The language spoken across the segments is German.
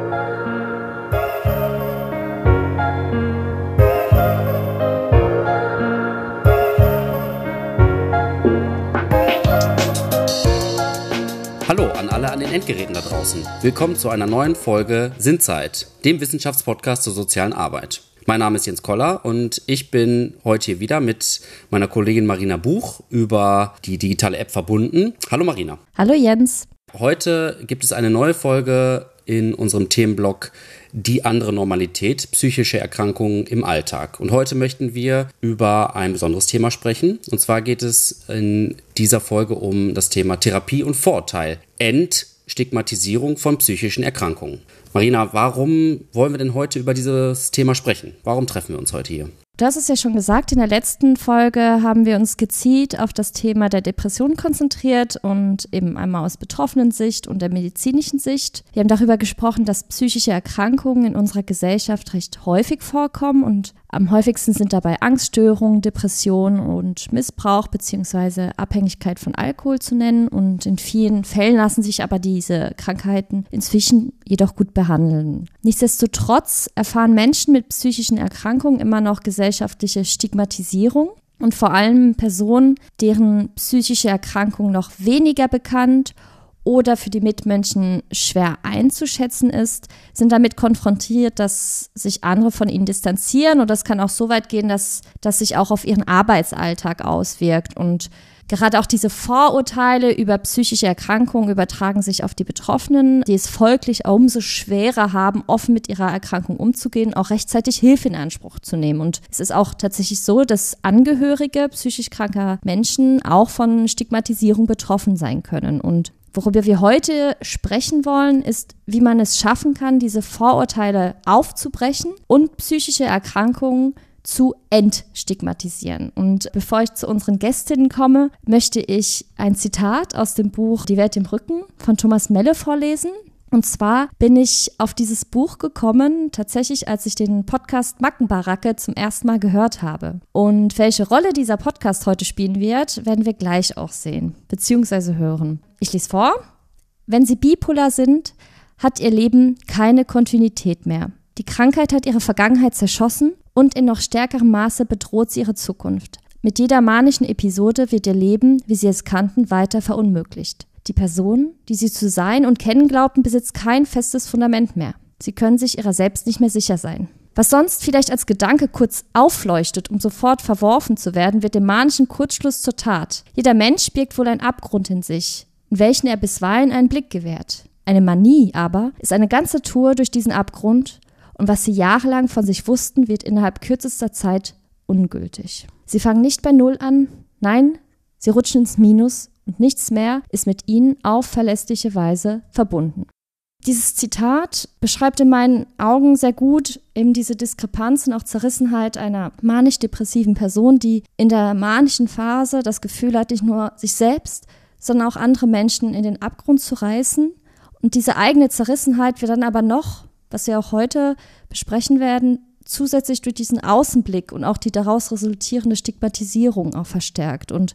Hallo an alle an den Endgeräten da draußen. Willkommen zu einer neuen Folge Sinnzeit, dem Wissenschaftspodcast zur sozialen Arbeit. Mein Name ist Jens Koller und ich bin heute hier wieder mit meiner Kollegin Marina Buch über die digitale App verbunden. Hallo Marina. Hallo Jens. Heute gibt es eine neue Folge in unserem Themenblock Die andere Normalität, psychische Erkrankungen im Alltag. Und heute möchten wir über ein besonderes Thema sprechen. Und zwar geht es in dieser Folge um das Thema Therapie und Vorurteil, Entstigmatisierung von psychischen Erkrankungen. Marina, warum wollen wir denn heute über dieses Thema sprechen? Warum treffen wir uns heute hier? Du hast es ja schon gesagt, in der letzten Folge haben wir uns gezielt auf das Thema der Depression konzentriert und eben einmal aus betroffenen Sicht und der medizinischen Sicht. Wir haben darüber gesprochen, dass psychische Erkrankungen in unserer Gesellschaft recht häufig vorkommen und am häufigsten sind dabei Angststörungen, Depressionen und Missbrauch bzw. Abhängigkeit von Alkohol zu nennen. Und in vielen Fällen lassen sich aber diese Krankheiten inzwischen jedoch gut behandeln. Nichtsdestotrotz erfahren Menschen mit psychischen Erkrankungen immer noch gesellschaftliche Stigmatisierung. Und vor allem Personen, deren psychische Erkrankung noch weniger bekannt oder für die Mitmenschen schwer einzuschätzen ist, sind damit konfrontiert, dass sich andere von ihnen distanzieren. Und das kann auch so weit gehen, dass das sich auch auf ihren Arbeitsalltag auswirkt. Und gerade auch diese Vorurteile über psychische Erkrankungen übertragen sich auf die Betroffenen, die es folglich umso schwerer haben, offen mit ihrer Erkrankung umzugehen, auch rechtzeitig Hilfe in Anspruch zu nehmen. Und es ist auch tatsächlich so, dass Angehörige psychisch kranker Menschen auch von Stigmatisierung betroffen sein können. Und worüber wir heute sprechen wollen, ist, wie man es schaffen kann, diese Vorurteile aufzubrechen und psychische Erkrankungen zu entstigmatisieren. Und bevor ich zu unseren Gästinnen komme, möchte ich ein Zitat aus dem Buch Die Welt im Rücken von Thomas Melle vorlesen. Und zwar bin ich auf dieses Buch gekommen, tatsächlich als ich den Podcast Mackenbaracke zum ersten Mal gehört habe. Und welche Rolle dieser Podcast heute spielen wird, werden wir gleich auch sehen, beziehungsweise hören. Ich lese vor. Wenn Sie bipolar sind, hat Ihr Leben keine Kontinuität mehr. Die Krankheit hat Ihre Vergangenheit zerschossen und in noch stärkerem Maße bedroht sie Ihre Zukunft. Mit jeder manischen Episode wird Ihr Leben, wie Sie es kannten, weiter verunmöglicht. Die Person, die Sie zu sein und kennen glaubten, besitzt kein festes Fundament mehr. Sie können sich Ihrer selbst nicht mehr sicher sein. Was sonst vielleicht als Gedanke kurz aufleuchtet, um sofort verworfen zu werden, wird dem manischen Kurzschluss zur Tat. Jeder Mensch birgt wohl einen Abgrund in sich, in welchen er bisweilen einen Blick gewährt. Eine Manie aber ist eine ganze Tour durch diesen Abgrund, und was sie jahrelang von sich wussten, wird innerhalb kürzester Zeit ungültig. Sie fangen nicht bei Null an, nein, sie rutschen ins Minus und nichts mehr ist mit ihnen auf verlässliche Weise verbunden. Dieses Zitat beschreibt in meinen Augen sehr gut eben diese Diskrepanz und auch Zerrissenheit einer manisch-depressiven Person, die in der manischen Phase das Gefühl hat, nicht nur sich selbst, sondern auch andere Menschen in den Abgrund zu reißen. Und diese eigene Zerrissenheit wird dann aber noch, was wir auch heute besprechen werden, zusätzlich durch diesen Außenblick und auch die daraus resultierende Stigmatisierung auch verstärkt. Und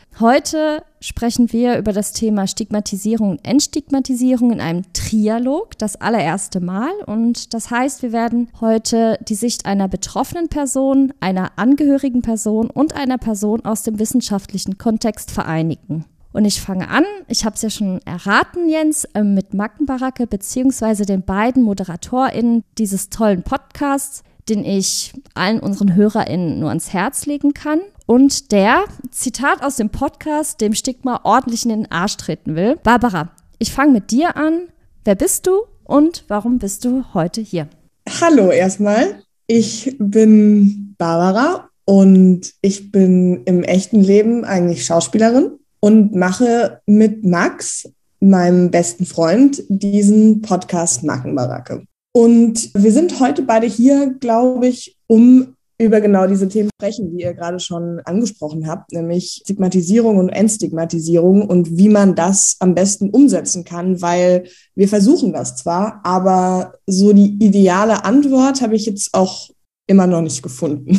heute sprechen wir über das Thema Stigmatisierung und Entstigmatisierung in einem Trialog, das allererste Mal. Und das heißt, wir werden heute die Sicht einer betroffenen Person, einer angehörigen Person und einer Person aus dem wissenschaftlichen Kontext vereinigen. Und ich fange an, ich habe es ja schon erraten, Jens, mit Mackenbaracke beziehungsweise den beiden ModeratorInnen dieses tollen Podcasts, den ich allen unseren HörerInnen nur ans Herz legen kann und der, Zitat aus dem Podcast, dem Stigma ordentlich in den Arsch treten will. Barbara, ich fange mit dir an. Wer bist du und warum bist du heute hier? Hallo erstmal, ich bin Barbara und ich bin im echten Leben eigentlich Schauspielerin und mache mit Max, meinem besten Freund, diesen Podcast Mackenbaracke. Und wir sind heute beide hier, glaube ich, um über genau diese Themen zu sprechen, die ihr gerade schon angesprochen habt, nämlich Stigmatisierung und Entstigmatisierung und wie man das am besten umsetzen kann, weil wir versuchen das zwar, aber so die ideale Antwort habe ich jetzt auch immer noch nicht gefunden.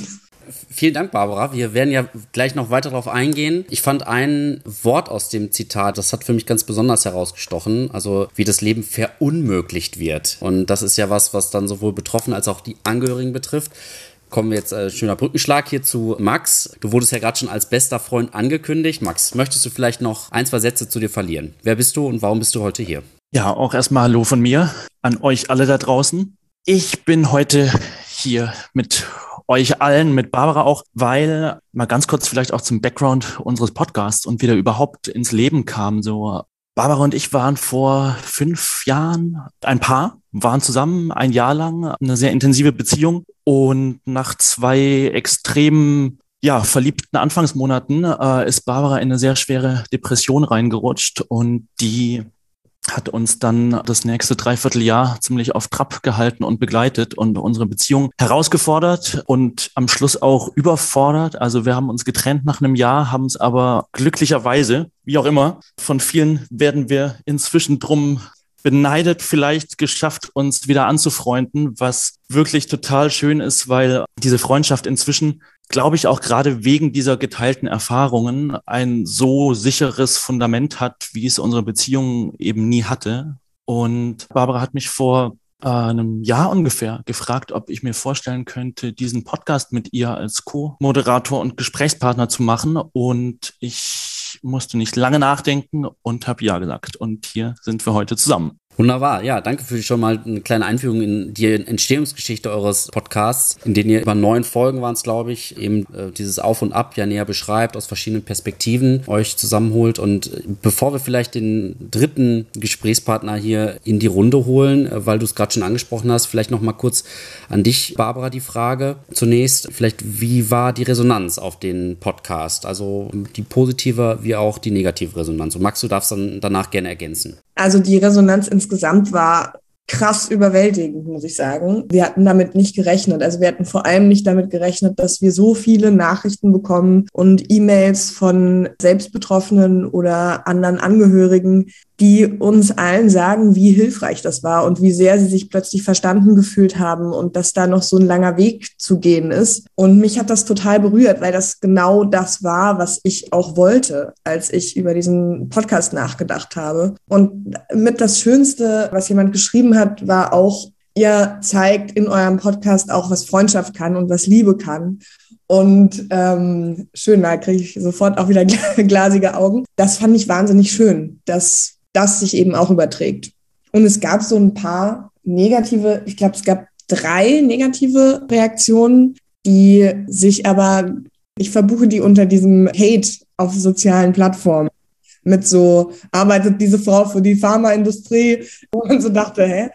vielen Dank, Barbara. Wir werden ja gleich noch weiter darauf eingehen. Ich fand ein Wort aus dem Zitat, das hat für mich ganz besonders herausgestochen, also wie das Leben verunmöglicht wird. Und das ist ja was dann sowohl Betroffene als auch die Angehörigen betrifft. Kommen wir jetzt, schöner Brückenschlag hier zu Max. Du wurdest ja gerade schon als bester Freund angekündigt. Max, möchtest du vielleicht noch 1, 2 Sätze zu dir verlieren? Wer bist du und warum bist du heute hier? Ja, auch erstmal Hallo von mir an euch alle da draußen. Ich bin heute hier mit euch allen, mit Barbara auch, weil, mal ganz kurz vielleicht auch zum Background unseres Podcasts und wie der überhaupt ins Leben kam. So, Barbara und ich waren vor 5 Jahren ein Paar, waren zusammen 1 Jahr lang, eine sehr intensive Beziehung. Und nach 2 extrem verliebten Anfangsmonaten ist Barbara in eine sehr schwere Depression reingerutscht und die hat uns dann das nächste Dreivierteljahr ziemlich auf Trab gehalten und begleitet und unsere Beziehung herausgefordert und am Schluss auch überfordert. Also wir haben uns getrennt nach einem Jahr, haben es aber glücklicherweise, wie auch immer, von vielen werden wir inzwischen drum beneidet, vielleicht geschafft, uns wieder anzufreunden, was wirklich total schön ist, weil diese Freundschaft inzwischen, glaube ich, auch gerade wegen dieser geteilten Erfahrungen ein so sicheres Fundament hat, wie es unsere Beziehung eben nie hatte. Und Barbara hat mich vor einem Jahr ungefähr gefragt, ob ich mir vorstellen könnte, diesen Podcast mit ihr als Co-Moderator und Gesprächspartner zu machen. Und ich musste nicht lange nachdenken und habe ja gesagt. Und hier sind wir heute zusammen. Wunderbar, ja, danke für schon mal eine kleine Einführung in die Entstehungsgeschichte eures Podcasts, in denen ihr über 9 Folgen waren es, glaube ich, eben dieses Auf und Ab ja näher beschreibt, aus verschiedenen Perspektiven euch zusammenholt. Und bevor wir vielleicht den dritten Gesprächspartner hier in die Runde holen, weil du es gerade schon angesprochen hast, vielleicht noch mal kurz an dich, Barbara, die Frage. Zunächst, vielleicht, wie war die Resonanz auf den Podcast? Also die positive wie auch die negative Resonanz. Und Max, du darfst dann danach gerne ergänzen. Also die Resonanz insgesamt war krass überwältigend, muss ich sagen. Wir hatten damit nicht gerechnet. Also wir hatten vor allem nicht damit gerechnet, dass wir so viele Nachrichten bekommen und E-Mails von Selbstbetroffenen oder anderen Angehörigen, die uns allen sagen, wie hilfreich das war und wie sehr sie sich plötzlich verstanden gefühlt haben und dass da noch so ein langer Weg zu gehen ist. Und mich hat das total berührt, weil das genau das war, was ich auch wollte, als ich über diesen Podcast nachgedacht habe. Und mit das Schönste, was jemand geschrieben hat, war auch, ihr zeigt in eurem Podcast auch, was Freundschaft kann und was Liebe kann. Und schön, da kriege ich sofort auch wieder glasige Augen. Das fand ich wahnsinnig schön, dass das sich eben auch überträgt. Und es gab so ein paar negative, ich glaube, es gab 3 negative Reaktionen, die sich aber, ich verbuche die unter diesem Hate auf sozialen Plattformen. Mit so, arbeitet diese Frau für die Pharmaindustrie? Wo man so dachte,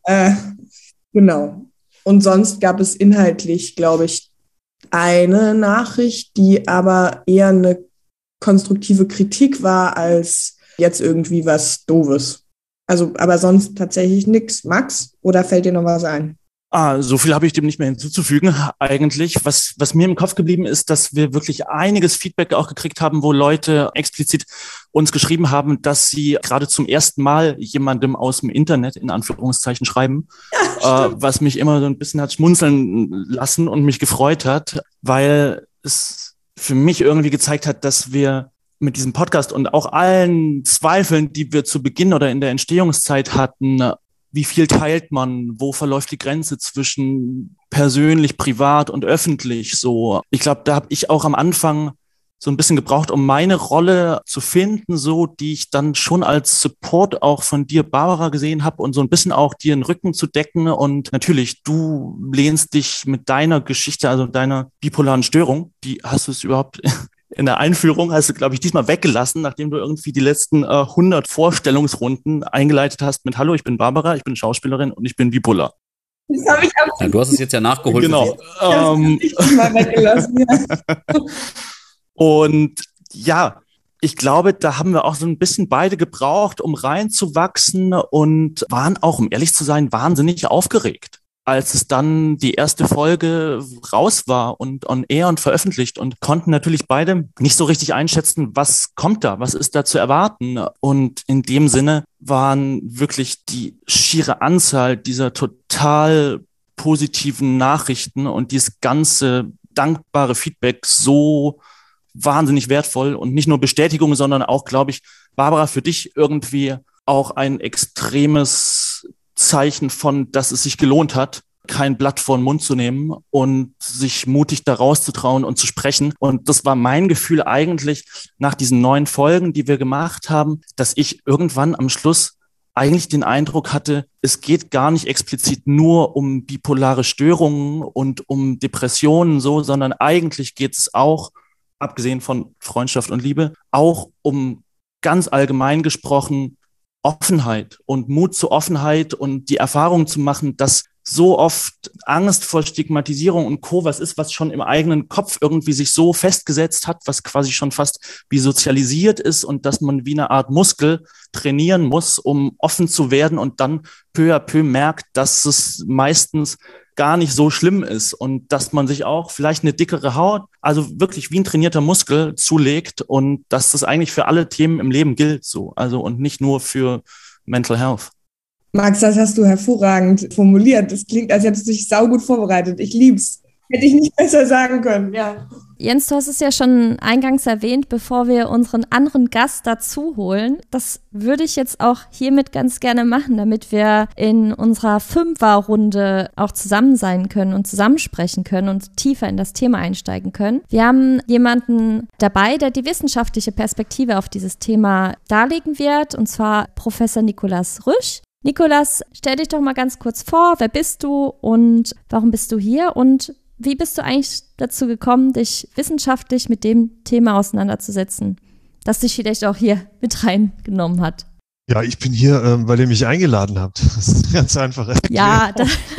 genau. Und sonst gab es inhaltlich, glaube ich, eine Nachricht, die aber eher eine konstruktive Kritik war, als jetzt irgendwie was Doofes. Also, aber sonst tatsächlich nichts. Max, oder fällt dir noch was ein? So viel habe ich dem nicht mehr hinzuzufügen eigentlich. Was mir im Kopf geblieben ist, dass wir wirklich einiges Feedback auch gekriegt haben, wo Leute explizit uns geschrieben haben, dass sie gerade zum ersten Mal jemandem aus dem Internet in Anführungszeichen schreiben, was mich immer so ein bisschen hat schmunzeln lassen und mich gefreut hat, weil es für mich irgendwie gezeigt hat, dass wir mit diesem Podcast und auch allen Zweifeln, die wir zu Beginn oder in der Entstehungszeit hatten, wie viel teilt man, wo verläuft die Grenze zwischen persönlich, privat und öffentlich so. Ich glaube, da habe ich auch am Anfang so ein bisschen gebraucht, um meine Rolle zu finden, so die ich dann schon als Support auch von dir, Barbara, gesehen habe und so ein bisschen auch dir den Rücken zu decken. Und natürlich, du lehnst dich mit deiner Geschichte, also deiner bipolaren Störung, die hast du es überhaupt in der Einführung hast du, glaube ich, diesmal weggelassen, nachdem du irgendwie die letzten 100 Vorstellungsrunden eingeleitet hast mit Hallo, ich bin Barbara, ich bin Schauspielerin und ich bin bipolar. Das habe ich ja, du hast es jetzt ja nachgeholt. Genau. Ich mal weggelassen, ja. Und ja, ich glaube, da haben wir auch so ein bisschen beide gebraucht, um reinzuwachsen und waren auch, um ehrlich zu sein, wahnsinnig aufgeregt, als es dann die erste Folge raus war und on air und veröffentlicht und konnten natürlich beide nicht so richtig einschätzen, was kommt da, was ist da zu erwarten. Und in dem Sinne waren wirklich die schiere Anzahl dieser total positiven Nachrichten und dieses ganze dankbare Feedback so wahnsinnig wertvoll und nicht nur Bestätigung, sondern auch, glaube ich, Barbara, für dich irgendwie auch ein extremes Zeichen von, dass es sich gelohnt hat, kein Blatt vor den Mund zu nehmen und sich mutig da rauszutrauen und zu sprechen. Und das war mein Gefühl eigentlich nach diesen 9 Folgen, die wir gemacht haben, dass ich irgendwann am Schluss eigentlich den Eindruck hatte, es geht gar nicht explizit nur um bipolare Störungen und um Depressionen so, sondern eigentlich geht es auch, abgesehen von Freundschaft und Liebe, auch um ganz allgemein gesprochen Offenheit und Mut zur Offenheit und die Erfahrung zu machen, dass so oft Angst vor Stigmatisierung und Co. was ist, was schon im eigenen Kopf irgendwie sich so festgesetzt hat, was quasi schon fast wie sozialisiert ist und dass man wie eine Art Muskel trainieren muss, um offen zu werden und dann peu à peu merkt, dass es meistens gar nicht so schlimm ist und dass man sich auch vielleicht eine dickere Haut, also wirklich wie ein trainierter Muskel zulegt und dass das eigentlich für alle Themen im Leben gilt so, also und nicht nur für Mental Health. Max, das hast du hervorragend formuliert. Das klingt, als hättest du dich saugut vorbereitet. Ich lieb's. Hätte ich nicht besser sagen können, ja. Jens, du hast es ja schon eingangs erwähnt, bevor wir unseren anderen Gast dazu holen. Das würde ich jetzt auch hiermit ganz gerne machen, damit wir in unserer Fünferrunde auch zusammen sein können und zusammensprechen können und tiefer in das Thema einsteigen können. Wir haben jemanden dabei, der die wissenschaftliche Perspektive auf dieses Thema darlegen wird, und zwar Professor Nikolaus Rüsch. Nikolaus, stell dich doch mal ganz kurz vor, wer bist du und warum bist du hier und wie bist du eigentlich dazu gekommen, dich wissenschaftlich mit dem Thema auseinanderzusetzen, das dich vielleicht auch hier mit reingenommen hat? Ja, ich bin hier, weil ihr mich eingeladen habt. Das ist ganz einfach. Ja,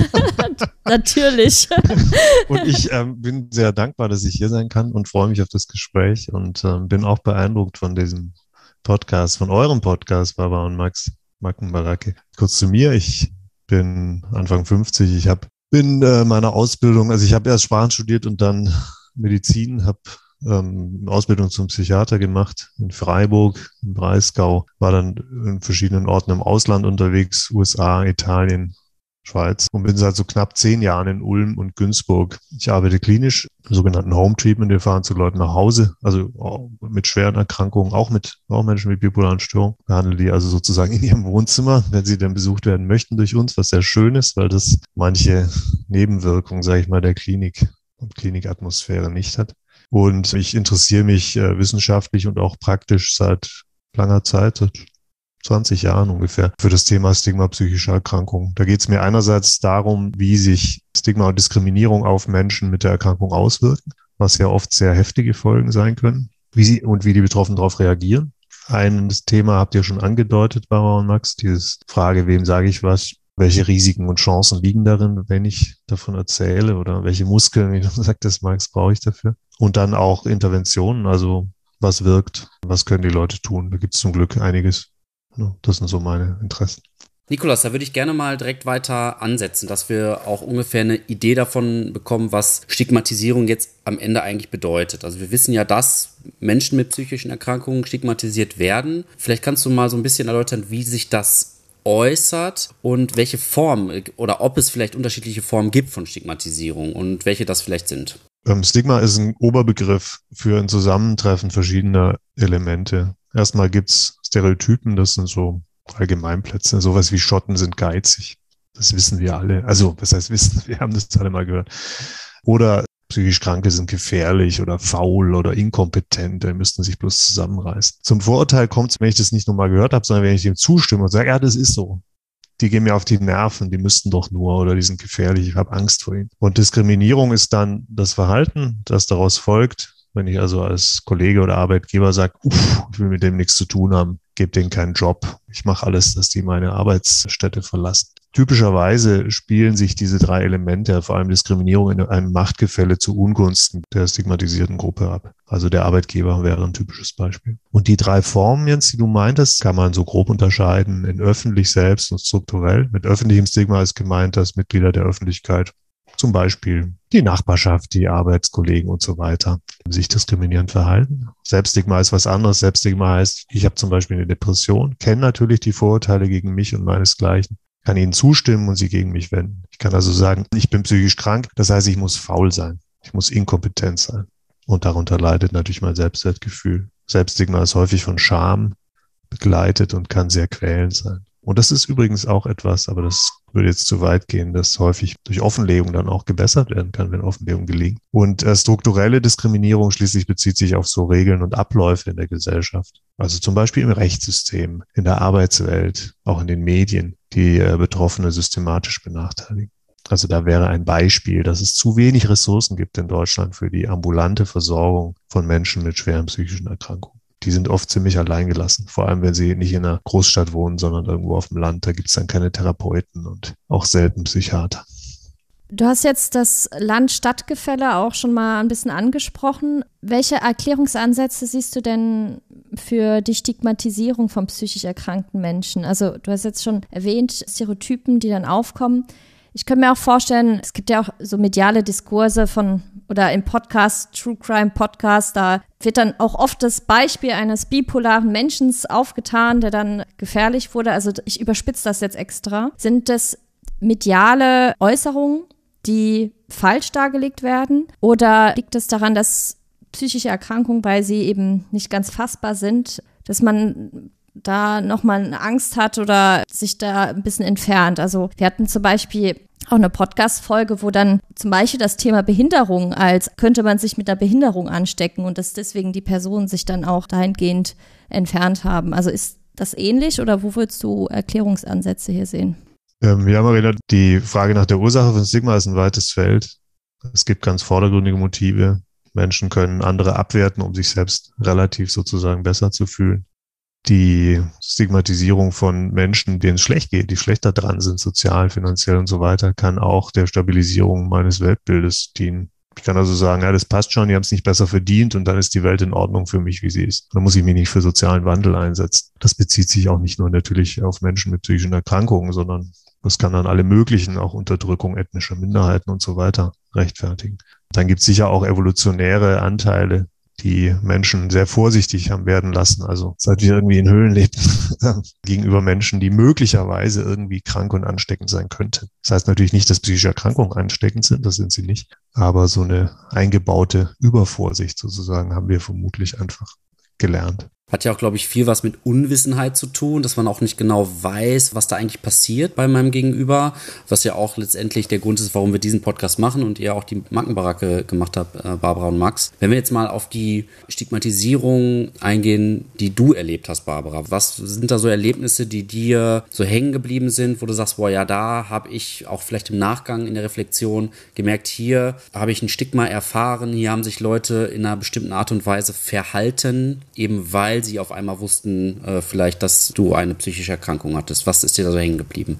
natürlich. Und ich bin sehr dankbar, dass ich hier sein kann und freue mich auf das Gespräch und bin auch beeindruckt von diesem Podcast, von eurem Podcast, Barbara und Max Mackenbaracke. Kurz zu mir, ich bin Anfang 50, ich bin meiner Ausbildung, also ich habe erst Sprachen studiert und dann Medizin, habe Ausbildung zum Psychiater gemacht in Freiburg, im Breisgau, war dann in verschiedenen Orten im Ausland unterwegs, USA, Italien, Schweiz und bin seit so knapp 10 Jahren in Ulm und Günzburg. Ich arbeite klinisch, im sogenannten Home Treatment. Wir fahren zu Leuten nach Hause, also mit schweren Erkrankungen, auch Menschen mit bipolaren Störungen. Behandeln die also sozusagen in ihrem Wohnzimmer, wenn sie dann besucht werden möchten durch uns, was sehr schön ist, weil das manche Nebenwirkungen, sage ich mal, der Klinik und Klinikatmosphäre nicht hat. Und ich interessiere mich wissenschaftlich und auch praktisch seit langer Zeit, seit 20 Jahren ungefähr, für das Thema Stigma psychischer Erkrankungen. Da geht es mir einerseits darum, wie sich Stigma und Diskriminierung auf Menschen mit der Erkrankung auswirken, was ja oft sehr heftige Folgen sein können, wie die Betroffenen darauf reagieren. Ein Thema habt ihr schon angedeutet, Barbara und Max, diese Frage, wem sage ich was, welche Risiken und Chancen liegen darin, wenn ich davon erzähle oder welche Muskeln, wie du sagtest, Max, brauche ich dafür. Und dann auch Interventionen, also was wirkt, was können die Leute tun. Da gibt es zum Glück einiges. Das sind so meine Interessen. Nikolaus, da würde ich gerne mal direkt weiter ansetzen, dass wir auch ungefähr eine Idee davon bekommen, was Stigmatisierung jetzt am Ende eigentlich bedeutet. Also wir wissen ja, dass Menschen mit psychischen Erkrankungen stigmatisiert werden. Vielleicht kannst du mal so ein bisschen erläutern, wie sich das äußert und welche Form oder ob es vielleicht unterschiedliche Formen gibt von Stigmatisierung und welche das vielleicht sind. Stigma ist ein Oberbegriff für ein Zusammentreffen verschiedener Elemente. Erstmal gibt's Stereotypen, das sind so Allgemeinplätze. Sowas wie Schotten sind geizig. Das wissen wir alle. Also, was heißt wissen? Wir haben das alle mal gehört. Oder psychisch Kranke sind gefährlich oder faul oder inkompetent. Die müssten sich bloß zusammenreißen. Zum Vorurteil kommt es, wenn ich das nicht nur mal gehört habe, sondern wenn ich dem zustimme und sage, ja, das ist so. Die gehen mir auf die Nerven, die müssten doch nur oder die sind gefährlich, ich habe Angst vor ihnen. Und Diskriminierung ist dann das Verhalten, das daraus folgt. Wenn ich also als Kollege oder Arbeitgeber sage, ich will mit dem nichts zu tun haben, gebe denen keinen Job. Ich mache alles, dass die meine Arbeitsstätte verlassen. Typischerweise spielen sich diese 3 Elemente, vor allem Diskriminierung, in einem Machtgefälle zu Ungunsten der stigmatisierten Gruppe ab. Also der Arbeitgeber wäre ein typisches Beispiel. Und die 3 Formen jetzt, die du meintest, kann man so grob unterscheiden in öffentlich, selbst und strukturell. Mit öffentlichem Stigma ist gemeint, dass Mitglieder der Öffentlichkeit, zum Beispiel die Nachbarschaft, die Arbeitskollegen und so weiter, sich diskriminierend verhalten. Selbststigma ist was anderes. Selbststigma heißt, ich habe zum Beispiel eine Depression, kenne natürlich die Vorurteile gegen mich und meinesgleichen, kann ihnen zustimmen und sie gegen mich wenden. Ich kann also sagen, ich bin psychisch krank, das heißt, ich muss faul sein. Ich muss inkompetent sein. Und darunter leidet natürlich mein Selbstwertgefühl. Selbststigma ist häufig von Scham begleitet und kann sehr quälend sein. Und das ist übrigens auch etwas, aber das würde jetzt zu weit gehen, das häufig durch Offenlegung dann auch gebessert werden kann, wenn Offenlegung gelingt. Und strukturelle Diskriminierung schließlich bezieht sich auf so Regeln und Abläufe in der Gesellschaft. Also zum Beispiel im Rechtssystem, in der Arbeitswelt, auch in den Medien, die Betroffene systematisch benachteiligen. Also da wäre ein Beispiel, dass es zu wenig Ressourcen gibt in Deutschland für die ambulante Versorgung von Menschen mit schweren psychischen Erkrankungen. Die sind oft ziemlich alleingelassen, vor allem wenn sie nicht in einer Großstadt wohnen, sondern irgendwo auf dem Land. Da gibt es dann keine Therapeuten und auch selten Psychiater. Du hast jetzt das Land-Stadt-Gefälle auch schon mal ein bisschen angesprochen. Welche Erklärungsansätze siehst du denn für die Stigmatisierung von psychisch erkrankten Menschen? Also du hast jetzt schon erwähnt, Stereotypen, die dann aufkommen. Ich könnte mir auch vorstellen, es gibt ja auch so mediale Diskurse oder im Podcast, True Crime Podcast, da wird dann auch oft das Beispiel eines bipolaren Menschen aufgetan, der dann gefährlich wurde. Also ich überspitze das jetzt extra. Sind das mediale Äußerungen, die falsch dargelegt werden? Oder liegt es daran, dass psychische Erkrankungen, weil sie eben nicht ganz fassbar sind, dass man da nochmal eine Angst hat oder sich da ein bisschen entfernt? Also wir hatten zum Beispiel auch eine Podcast-Folge, wo dann zum Beispiel das Thema Behinderung, als könnte man sich mit einer Behinderung anstecken und dass deswegen die Personen sich dann auch dahingehend entfernt haben. Also ist das ähnlich oder wo würdest du Erklärungsansätze hier sehen? Ja, Marina, die Frage nach der Ursache von Stigma ist ein weites Feld. Es gibt ganz vordergründige Motive. Menschen können andere abwerten, um sich selbst relativ sozusagen besser zu fühlen. Die Stigmatisierung von Menschen, denen es schlecht geht, die schlechter dran sind, sozial, finanziell und so weiter, kann auch der Stabilisierung meines Weltbildes dienen. Ich kann also sagen, ja, das passt schon, die haben es nicht besser verdient und dann ist die Welt in Ordnung für mich, wie sie ist. Dann muss ich mich nicht für sozialen Wandel einsetzen. Das bezieht sich auch nicht nur natürlich auf Menschen mit psychischen Erkrankungen, sondern das kann dann alle möglichen, auch Unterdrückung ethnischer Minderheiten und so weiter, rechtfertigen. Dann gibt es sicher auch evolutionäre Anteile, die Menschen sehr vorsichtig haben werden lassen, also seit wir irgendwie in Höhlen lebten, gegenüber Menschen, die möglicherweise irgendwie krank und ansteckend sein könnten. Das heißt natürlich nicht, dass psychische Erkrankungen ansteckend sind, das sind sie nicht, aber so eine eingebaute Übervorsicht sozusagen haben wir vermutlich einfach gelernt. Hat ja auch, glaube ich, viel was mit Unwissenheit zu tun, dass man auch nicht genau weiß, was da eigentlich passiert bei meinem Gegenüber, was ja auch letztendlich der Grund ist, warum wir diesen Podcast machen und ihr auch die Mackenbaracke gemacht habt, Barbara und Max. Wenn wir jetzt mal auf die Stigmatisierung eingehen, die du erlebt hast, Barbara, was sind da so Erlebnisse, die dir so hängen geblieben sind, wo du sagst, boah, ja, da habe ich auch vielleicht im Nachgang in der Reflexion gemerkt, hier habe ich ein Stigma erfahren, hier haben sich Leute in einer bestimmten Art und Weise verhalten, eben weil sie auf einmal wussten, vielleicht, dass du eine psychische Erkrankung hattest. Was ist dir da so hängen geblieben?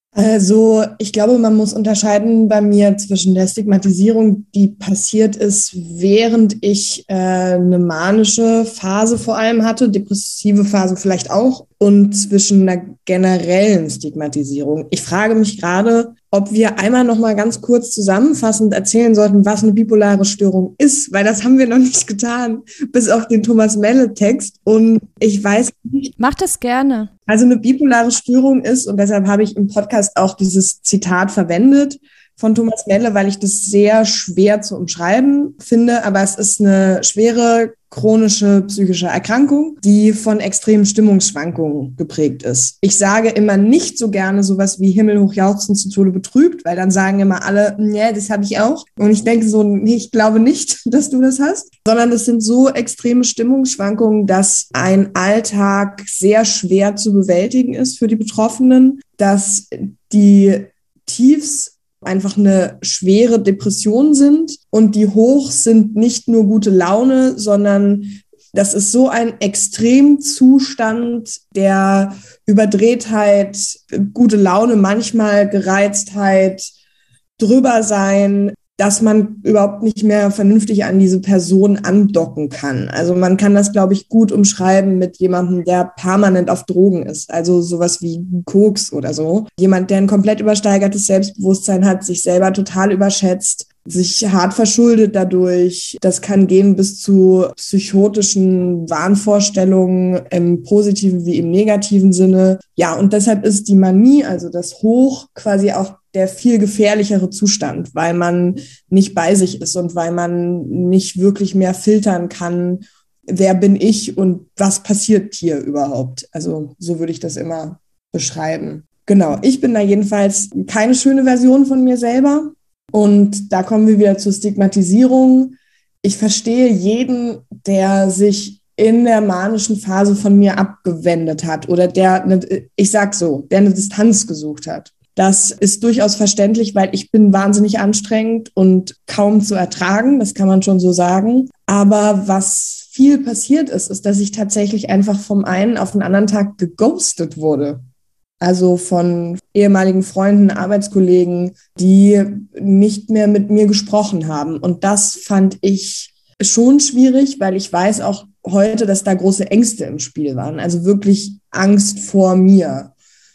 Also ich glaube, man muss unterscheiden bei mir zwischen der Stigmatisierung, die passiert ist, während ich eine manische Phase vor allem hatte, depressive Phase vielleicht auch, und zwischen einer generellen Stigmatisierung. Ich frage mich gerade, ob wir einmal noch mal ganz kurz zusammenfassend erzählen sollten, was eine bipolare Störung ist, weil das haben wir noch nicht getan, bis auf den Thomas-Melle-Text. Und ich weiß nicht. Mach das gerne. Also eine bipolare Störung ist, und deshalb habe ich im Podcast auch dieses Zitat verwendet von Thomas Melle, weil ich das sehr schwer zu umschreiben finde, aber es ist eine schwere chronische psychische Erkrankung, die von extremen Stimmungsschwankungen geprägt ist. Ich sage immer nicht so gerne sowas wie himmelhoch jauchzend zu Tode betrübt, weil dann sagen immer alle, nee, das habe ich auch. Und ich denke so, nee, ich glaube nicht, dass du das hast, sondern es sind so extreme Stimmungsschwankungen, dass ein Alltag sehr schwer zu bewältigen ist für die Betroffenen, dass die Tiefs einfach eine schwere Depression sind und die Hochs sind nicht nur gute Laune, sondern das ist so ein Extremzustand der Überdrehtheit, gute Laune, manchmal Gereiztheit, drüber sein, dass man überhaupt nicht mehr vernünftig an diese Person andocken kann. Also man kann das, glaube ich, gut umschreiben mit jemandem, der permanent auf Drogen ist. Also sowas wie Koks oder so. Jemand, der ein komplett übersteigertes Selbstbewusstsein hat, sich selber total überschätzt, sich hart verschuldet dadurch. Das kann gehen bis zu psychotischen Wahnvorstellungen im positiven wie im negativen Sinne. Ja, und deshalb ist die Manie, also das Hoch, quasi auch der viel gefährlichere Zustand, weil man nicht bei sich ist und weil man nicht wirklich mehr filtern kann, wer bin ich und was passiert hier überhaupt. Also so würde ich das immer beschreiben. Genau, ich bin da jedenfalls keine schöne Version von mir selber. Und da kommen wir wieder zur Stigmatisierung. Ich verstehe jeden, der sich in der manischen Phase von mir abgewendet hat oder der eine Distanz gesucht hat. Das ist durchaus verständlich, weil ich bin wahnsinnig anstrengend und kaum zu ertragen, das kann man schon so sagen. Aber was viel passiert ist, ist, dass ich tatsächlich einfach vom einen auf den anderen Tag geghostet wurde. Also von ehemaligen Freunden, Arbeitskollegen, die nicht mehr mit mir gesprochen haben. Und das fand ich schon schwierig, weil ich weiß auch heute, dass da große Ängste im Spiel waren. Also wirklich Angst vor mir.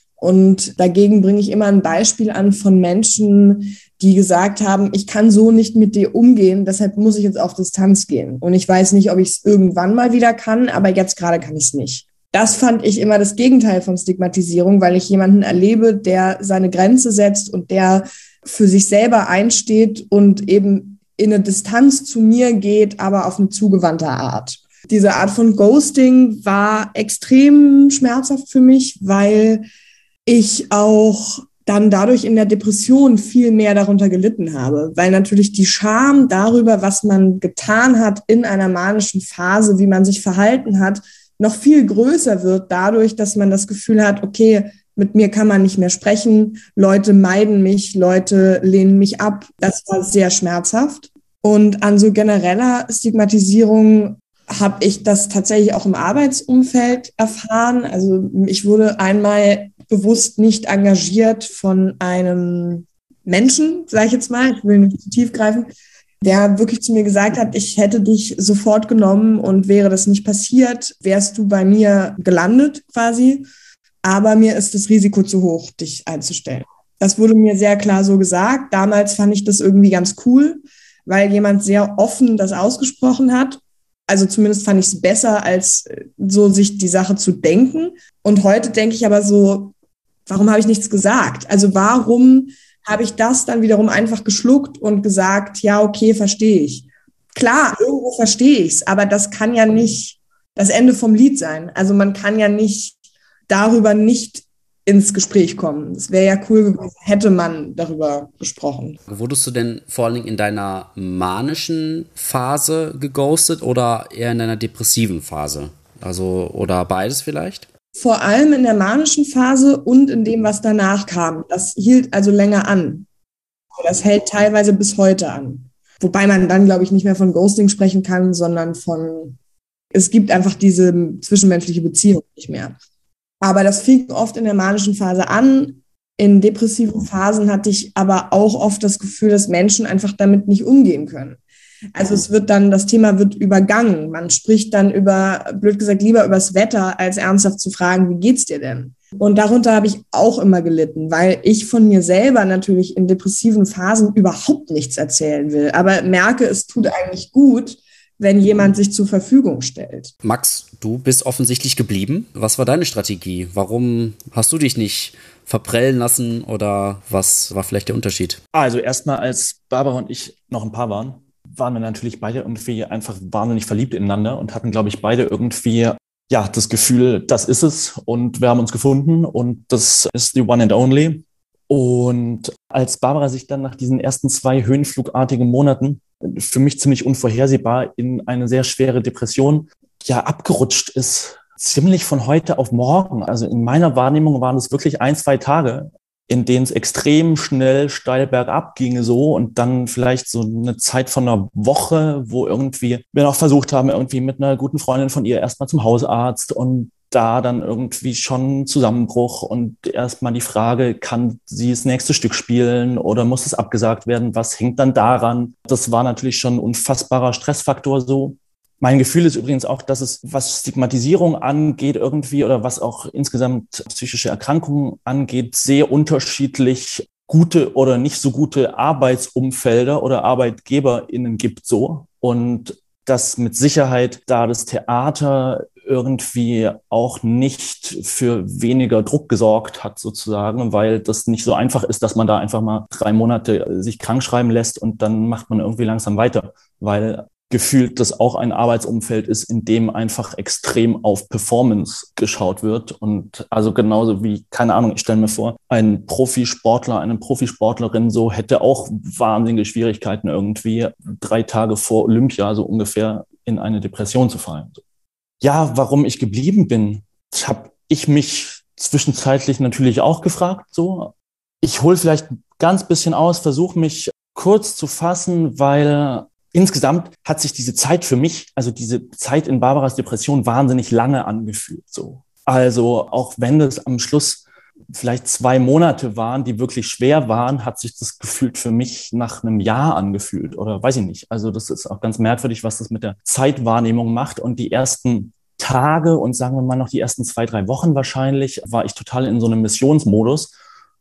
Und dagegen bringe ich immer ein Beispiel an von Menschen, die gesagt haben, ich kann so nicht mit dir umgehen, deshalb muss ich jetzt auf Distanz gehen. Und ich weiß nicht, ob ich es irgendwann mal wieder kann, aber jetzt gerade kann ich es nicht. Das fand ich immer das Gegenteil von Stigmatisierung, weil ich jemanden erlebe, der seine Grenze setzt und der für sich selber einsteht und eben in eine Distanz zu mir geht, aber auf eine zugewandte Art. Diese Art von Ghosting war extrem schmerzhaft für mich, weil ich auch dann dadurch in der Depression viel mehr darunter gelitten habe, weil natürlich die Scham darüber, was man getan hat in einer manischen Phase, wie man sich verhalten hat, noch viel größer wird dadurch, dass man das Gefühl hat, okay, mit mir kann man nicht mehr sprechen, Leute meiden mich, Leute lehnen mich ab. Das war sehr schmerzhaft. Und an so genereller Stigmatisierung habe ich das tatsächlich auch im Arbeitsumfeld erfahren. Also ich wurde einmal bewusst nicht engagiert von einem Menschen, sage ich jetzt mal, ich will nicht zu tief greifen, der wirklich zu mir gesagt hat, ich hätte dich sofort genommen und wäre das nicht passiert, wärst du bei mir gelandet quasi. Aber mir ist das Risiko zu hoch, dich einzustellen. Das wurde mir sehr klar so gesagt. Damals fand ich das irgendwie ganz cool, weil jemand sehr offen das ausgesprochen hat. Also zumindest fand ich es besser, als so sich die Sache zu denken. Und heute denke ich aber so, warum habe ich nichts gesagt? Also warum habe ich das dann wiederum einfach geschluckt und gesagt, ja, okay, verstehe ich. Klar, irgendwo verstehe ich es, aber das kann ja nicht das Ende vom Lied sein. Also man kann ja nicht darüber nicht ins Gespräch kommen. Es wäre ja cool gewesen, hätte man darüber gesprochen. Wurdest du denn vor allen Dingen in deiner manischen Phase geghostet oder eher in deiner depressiven Phase? Also, oder beides vielleicht? Vor allem in der manischen Phase und in dem, was danach kam. Das hielt also länger an. Das hält teilweise bis heute an. Wobei man dann, glaube ich, nicht mehr von Ghosting sprechen kann, sondern es gibt einfach diese zwischenmenschliche Beziehung nicht mehr. Aber das fing oft in der manischen Phase an. In depressiven Phasen hatte ich aber auch oft das Gefühl, dass Menschen einfach damit nicht umgehen können. Also das Thema wird übergangen. Man spricht dann blöd gesagt, lieber über das Wetter, als ernsthaft zu fragen, wie geht's dir denn? Und darunter habe ich auch immer gelitten, weil ich von mir selber natürlich in depressiven Phasen überhaupt nichts erzählen will, aber merke, es tut eigentlich gut, wenn jemand sich zur Verfügung stellt. Max, du bist offensichtlich geblieben. Was war deine Strategie? Warum hast du dich nicht verprellen lassen oder was war vielleicht der Unterschied? Also erstmal, als Barbara und ich noch ein Paar waren wir natürlich beide irgendwie einfach wahnsinnig verliebt ineinander und hatten, glaube ich, beide irgendwie das Gefühl, das ist es und wir haben uns gefunden und das ist die One and Only. Und als Barbara sich dann nach diesen ersten 2 höhenflugartigen Monaten für mich ziemlich unvorhersehbar in eine sehr schwere Depression abgerutscht ist, ziemlich von heute auf morgen. Also in meiner Wahrnehmung waren es wirklich 1-2 Tage, in denen es extrem schnell steil bergab ging so und dann vielleicht so eine Zeit von einer Woche, wo irgendwie wir noch versucht haben, irgendwie mit einer guten Freundin von ihr erstmal zum Hausarzt und da dann irgendwie schon Zusammenbruch und erstmal die Frage, kann sie das nächste Stück spielen oder muss es abgesagt werden? Was hängt dann daran? Das war natürlich schon ein unfassbarer Stressfaktor so. Mein Gefühl ist übrigens auch, dass es, was Stigmatisierung angeht irgendwie oder was auch insgesamt psychische Erkrankungen angeht, sehr unterschiedlich gute oder nicht so gute Arbeitsumfelder oder ArbeitgeberInnen gibt so. Und dass mit Sicherheit da das Theater irgendwie auch nicht für weniger Druck gesorgt hat sozusagen, weil das nicht so einfach ist, dass man da einfach mal 3 Monate sich krank schreiben lässt und dann macht man irgendwie langsam weiter, weil gefühlt das auch ein Arbeitsumfeld ist, in dem einfach extrem auf Performance geschaut wird. Und also genauso wie, keine Ahnung, ich stelle mir vor, ein Profisportler, eine Profisportlerin so hätte auch wahnsinnige Schwierigkeiten irgendwie 3 Tage vor Olympia so ungefähr in eine Depression zu fallen. Ja, warum ich geblieben bin, habe ich mich zwischenzeitlich natürlich auch gefragt. So, ich hole vielleicht ganz bisschen aus, versuche mich kurz zu fassen, weil insgesamt hat sich diese Zeit für mich, also diese Zeit in Barbaras Depression, wahnsinnig lange angefühlt. So, also auch wenn es am Schluss vielleicht 2 Monate waren, die wirklich schwer waren, hat sich das gefühlt für mich nach einem Jahr angefühlt oder weiß ich nicht. Also das ist auch ganz merkwürdig, was das mit der Zeitwahrnehmung macht. Und die ersten Tage und sagen wir mal noch die ersten 2, 3 Wochen wahrscheinlich, war ich total in so einem Missionsmodus.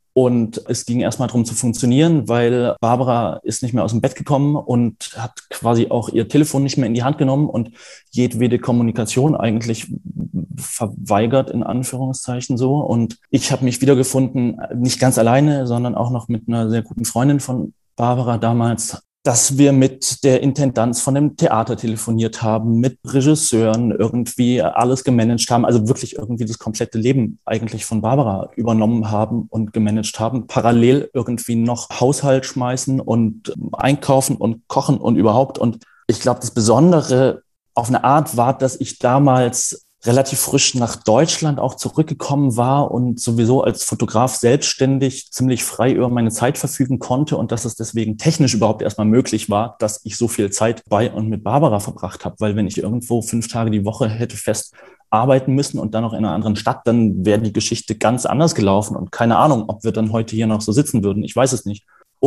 Und es ging erstmal darum zu funktionieren, weil Barbara ist nicht mehr aus dem Bett gekommen und hat quasi auch ihr Telefon nicht mehr in die Hand genommen und jedwede Kommunikation eigentlich verweigert, in Anführungszeichen so. Und ich habe mich wiedergefunden, nicht ganz alleine, sondern auch noch mit einer sehr guten Freundin von Barbara damals, dass wir mit der Intendanz von dem Theater telefoniert haben, mit Regisseuren irgendwie alles gemanagt haben, also wirklich irgendwie das komplette Leben eigentlich von Barbara übernommen haben und gemanagt haben, parallel irgendwie noch Haushalt schmeißen und einkaufen und kochen und überhaupt. Und ich glaube, das Besondere auf eine Art war, dass ich damals relativ frisch nach Deutschland auch zurückgekommen war und sowieso als Fotograf selbstständig ziemlich frei über meine Zeit verfügen konnte und dass es deswegen technisch überhaupt erstmal möglich war, dass ich so viel Zeit bei und mit Barbara verbracht habe. Weil wenn ich irgendwo 5 Tage die Woche hätte fest arbeiten müssen und dann noch in einer anderen Stadt, dann wäre die Geschichte ganz anders gelaufen und keine Ahnung, ob wir dann heute hier noch so sitzen würden. Ich weiß es nicht.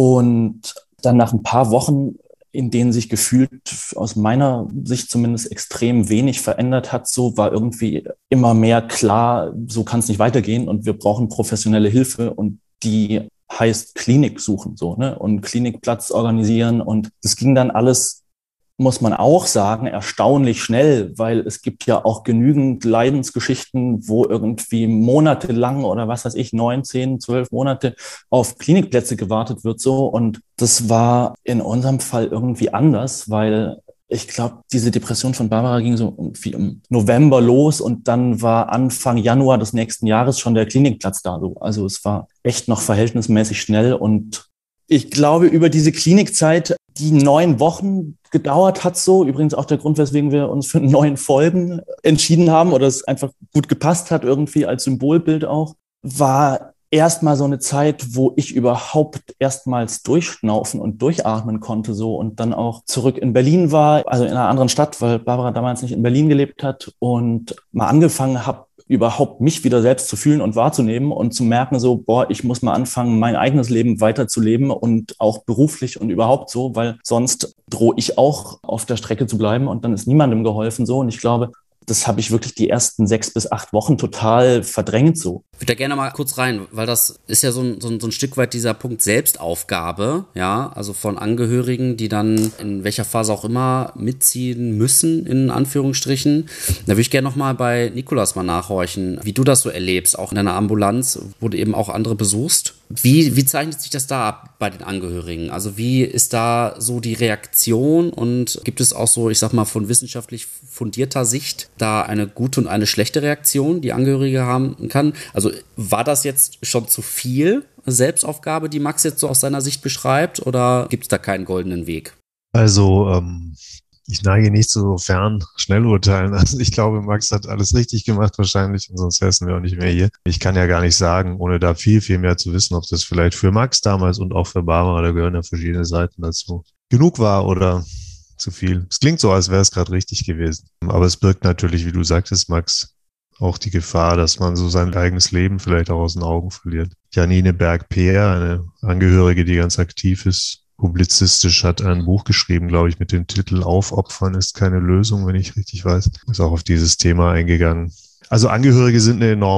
Und dann nach ein paar Wochen, in denen sich gefühlt aus meiner Sicht zumindest extrem wenig verändert hat, so war irgendwie immer mehr klar, so kann es nicht weitergehen und wir brauchen professionelle Hilfe und die heißt Klinik suchen so, ne, und Klinikplatz organisieren und das ging dann alles, muss man auch sagen, erstaunlich schnell, weil es gibt ja auch genügend Leidensgeschichten, wo irgendwie monatelang oder was weiß ich, 9, 10, 12 Monate auf Klinikplätze gewartet wird so. Und das war in unserem Fall irgendwie anders, weil ich glaube, diese Depression von Barbara ging so irgendwie im November los und dann war Anfang Januar des nächsten Jahres schon der Klinikplatz da. So. Also es war echt noch verhältnismäßig schnell und ich glaube, über diese Klinikzeit, die 9 Wochen gedauert hat so, übrigens auch der Grund, weswegen wir uns für 9 Folgen entschieden haben oder es einfach gut gepasst hat, irgendwie als Symbolbild auch, war erstmal so eine Zeit, wo ich überhaupt erstmals durchschnaufen und durchatmen konnte so und dann auch zurück in Berlin war, also in einer anderen Stadt, weil Barbara damals nicht in Berlin gelebt hat und mal angefangen habe, überhaupt mich wieder selbst zu fühlen und wahrzunehmen und zu merken so, boah, ich muss mal anfangen, mein eigenes Leben weiterzuleben und auch beruflich und überhaupt so, weil sonst drohe ich auch auf der Strecke zu bleiben und dann ist niemandem geholfen so und ich glaube, das habe ich wirklich die ersten 6 bis 8 Wochen total verdrängt so. Ich würde da gerne mal kurz rein, weil das ist ja so ein Stück weit dieser Punkt Selbstaufgabe, ja, also von Angehörigen, die dann in welcher Phase auch immer mitziehen müssen, in Anführungsstrichen. Da würde ich gerne nochmal bei Nikolas mal nachhorchen, wie du das so erlebst, auch in deiner Ambulanz, wo du eben auch andere besuchst. Wie zeichnet sich das da ab bei den Angehörigen? Also wie ist da so die Reaktion und gibt es auch so, ich sag mal, von wissenschaftlich fundierter Sicht da eine gute und eine schlechte Reaktion, die Angehörige haben kann? Also war das jetzt schon zu viel Selbstaufgabe, die Max jetzt so aus seiner Sicht beschreibt oder gibt es da keinen goldenen Weg? Also ich neige nicht so fern Schnellurteilen. Also ich glaube, Max hat alles richtig gemacht wahrscheinlich und sonst säßen wir auch nicht mehr hier. Ich kann ja gar nicht sagen, ohne da viel, viel mehr zu wissen, ob das vielleicht für Max damals und auch für Barbara, da gehören ja verschiedene Seiten dazu, genug war oder zu viel. Es klingt so, als wäre es gerade richtig gewesen. Aber es birgt natürlich, wie du sagtest, Max, auch die Gefahr, dass man so sein eigenes Leben vielleicht auch aus den Augen verliert. Janine Berg-Peer, eine Angehörige, die ganz aktiv ist, publizistisch, hat ein Buch geschrieben, glaube ich, mit dem Titel Aufopfern ist keine Lösung, wenn ich richtig weiß. Ist auch auf dieses Thema eingegangen. Also Angehörige sind eine enorm